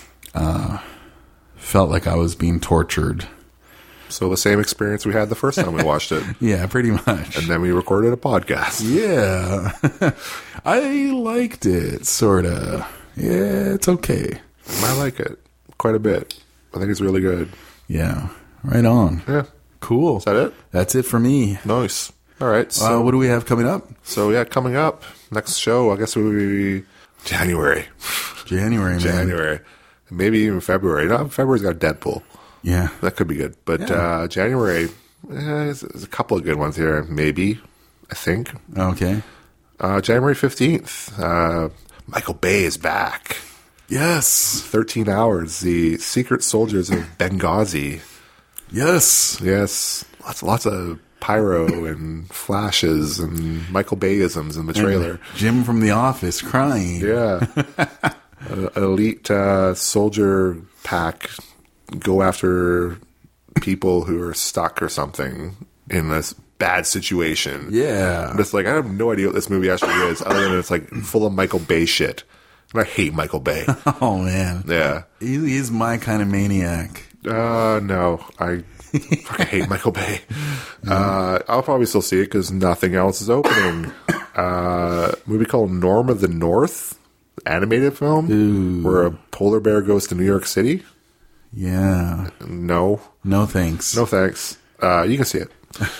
felt like I was being tortured. So the same experience we had the first time we watched it. Yeah, pretty much. And then we recorded a podcast. Yeah. I liked it, sort of. Yeah, it's okay. I like it quite a bit. I think it's really good. Yeah, right on. Yeah. Cool. Is that it? That's it for me. Nice. All right. So what do we have coming up? So, yeah, coming up, next show, I guess it would be January. January, man. January. Maybe even February. No, February's got Deadpool. Yeah. That could be good. But January, there's a couple of good ones here, maybe, I think. Okay. January 15th, Michael Bay is back. Yes. 13 Hours, The Secret Soldiers of Benghazi. Yes. Yes. Lots of pyro and flashes and Michael Bay-isms in the trailer. And Jim from The Office crying. Yeah. An elite soldier pack go after people who are stuck or something in this bad situation. Yeah. I'm just like, I have no idea what this movie actually is, other than it's like full of Michael Bay shit. And I hate Michael Bay. Oh, man. Yeah. He's my kind of maniac. No. I fucking hate Michael Bay. I'll probably still see it because nothing else is opening. Movie called Norm of the North, animated film, where a polar bear goes to New York City. Yeah. No. No thanks. No thanks. You can see it.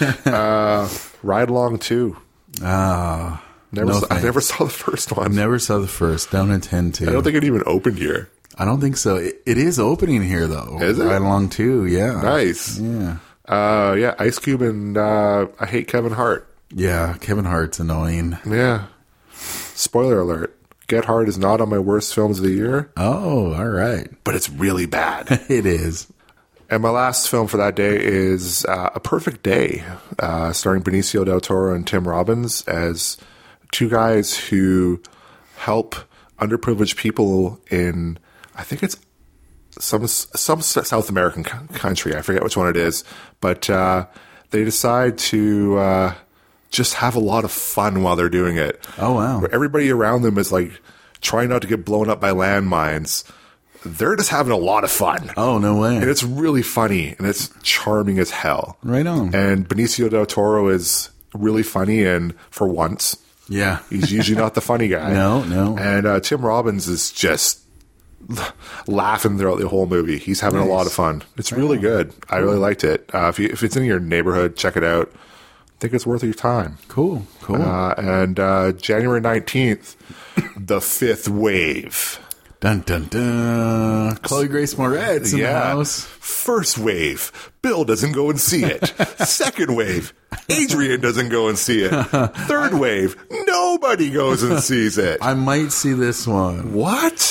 Ride Along 2. I never saw the first one. Never saw the first. Don't intend to. I don't think it even opened here. I don't think so. It is opening here, though. Is it? Ride Along 2, yeah. Nice. Yeah. Yeah, Ice Cube and I Hate Kevin Hart. Yeah, Kevin Hart's annoying. Yeah. Spoiler alert. Get Hard is not on my worst films of the year. Oh, all right. But it's really bad. It is. And my last film for that day is A Perfect Day, starring Benicio del Toro and Tim Robbins as two guys who help underprivileged people in, I think it's some South American country. I forget which one it is. But they decide to just have a lot of fun while they're doing it. Oh, wow. Where everybody around them is like trying not to get blown up by landmines. They're just having a lot of fun. Oh, no way. And it's really funny, and it's charming as hell. Right on. And Benicio del Toro is really funny, and for once, yeah, he's usually not the funny guy. No. And Tim Robbins is just laughing throughout the whole movie. He's having a lot of fun. It's really good. I really liked it. If it's in your neighborhood, check it out. I think it's worth your time. Cool. And January 19th, The Fifth Wave. Dun, dun, dun. Chloe Grace Moretz in the house. First wave, Bill doesn't go and see it. Second wave, Adrian doesn't go and see it. Third wave, nobody goes and sees it. I might see this one. What?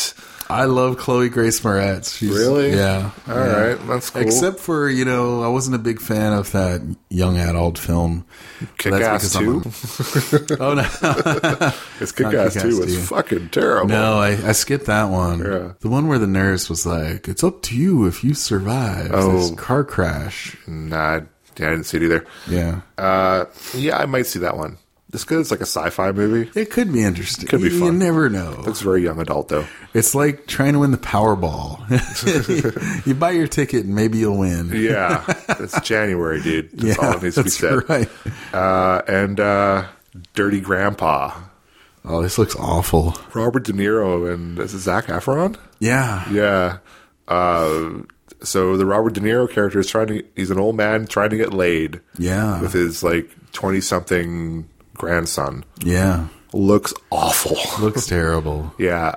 I love Chloe Grace Moretz. She's, Really? Yeah. All right, that's cool. Except for, I wasn't a big fan of that young adult film. Kick-Ass 2? Oh, no. It's Kick-Ass 2 was 2. fucking terrible. No, I skipped that one. Yeah. The one where the nurse was like, it's up to you if you survive this car crash. Nah, I didn't see it either. Yeah. Yeah, I might see that one. Just because it's like a sci-fi movie. It could be interesting. Could be fun. You never know. Looks very young adult, though. It's like trying to win the Powerball. You buy your ticket and maybe you'll win. Yeah. It's January, dude. That's all that needs to be said. Right. And Dirty Grandpa. Oh, this looks awful. Robert De Niro and is it Zac Efron? Yeah. Yeah. So the Robert De Niro character is he's an old man trying to get laid. Yeah. With his 20-something grandson. Yeah. Looks awful. Looks terrible. Yeah.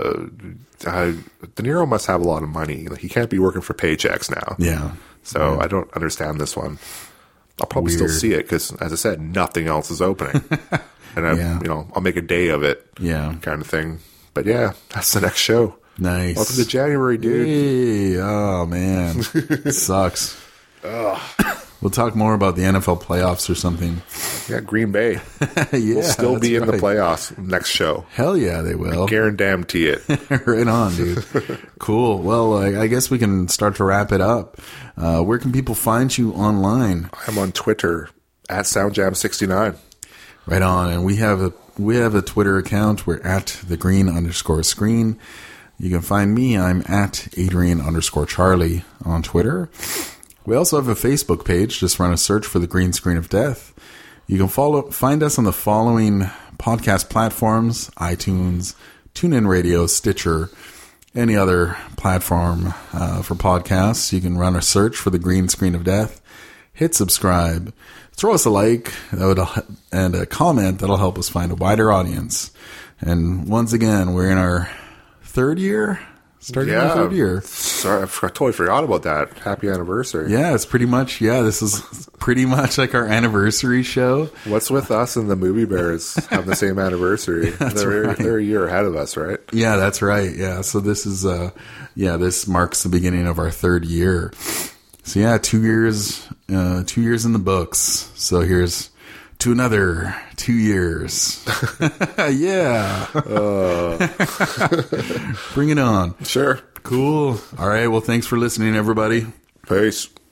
De Niro must have a lot of money. He can't be working for paychecks now. Yeah. So I don't understand this one. I'll probably still see it because, as I said, nothing else is opening. And I'll make a day of it. Yeah. Kind of thing. But yeah, that's the next show. Nice. Welcome to January, dude. Hey, oh man. It sucks. We'll talk more about the NFL playoffs or something. Yeah, Green Bay. Yeah, we'll still be in the right. playoffs next show. Hell yeah, they will. Guarantee it. Right on, dude. Cool. Well, I guess we can start to wrap it up. Where can people find you online? I'm on Twitter at SoundJam69. Right on. And we have a Twitter account. We're at @thegreen_screen. You can find me. I'm at Adrian_Charlie on Twitter. We also have a Facebook page. Just run a search for The Green Screen of Death. You can find us on the following podcast platforms: iTunes, TuneIn Radio, Stitcher, any other platform for podcasts. You can run a search for The Green Screen of Death. Hit subscribe. Throw us a like and a comment. That'll help us find a wider audience. And once again, we're in our third year. Starting our third year. Sorry, I totally forgot about that. Happy anniversary. Yeah, it's pretty much, this is pretty much like our anniversary show. What's with us and the Movie Bears having the same anniversary? They're a year ahead of us, right? Yeah, that's right. Yeah, so this is, this marks the beginning of our third year. So yeah, 2 years in the books. So here's to another 2 years. Yeah. Bring it on. Sure. Cool. All right. Well, thanks for listening, everybody. Peace.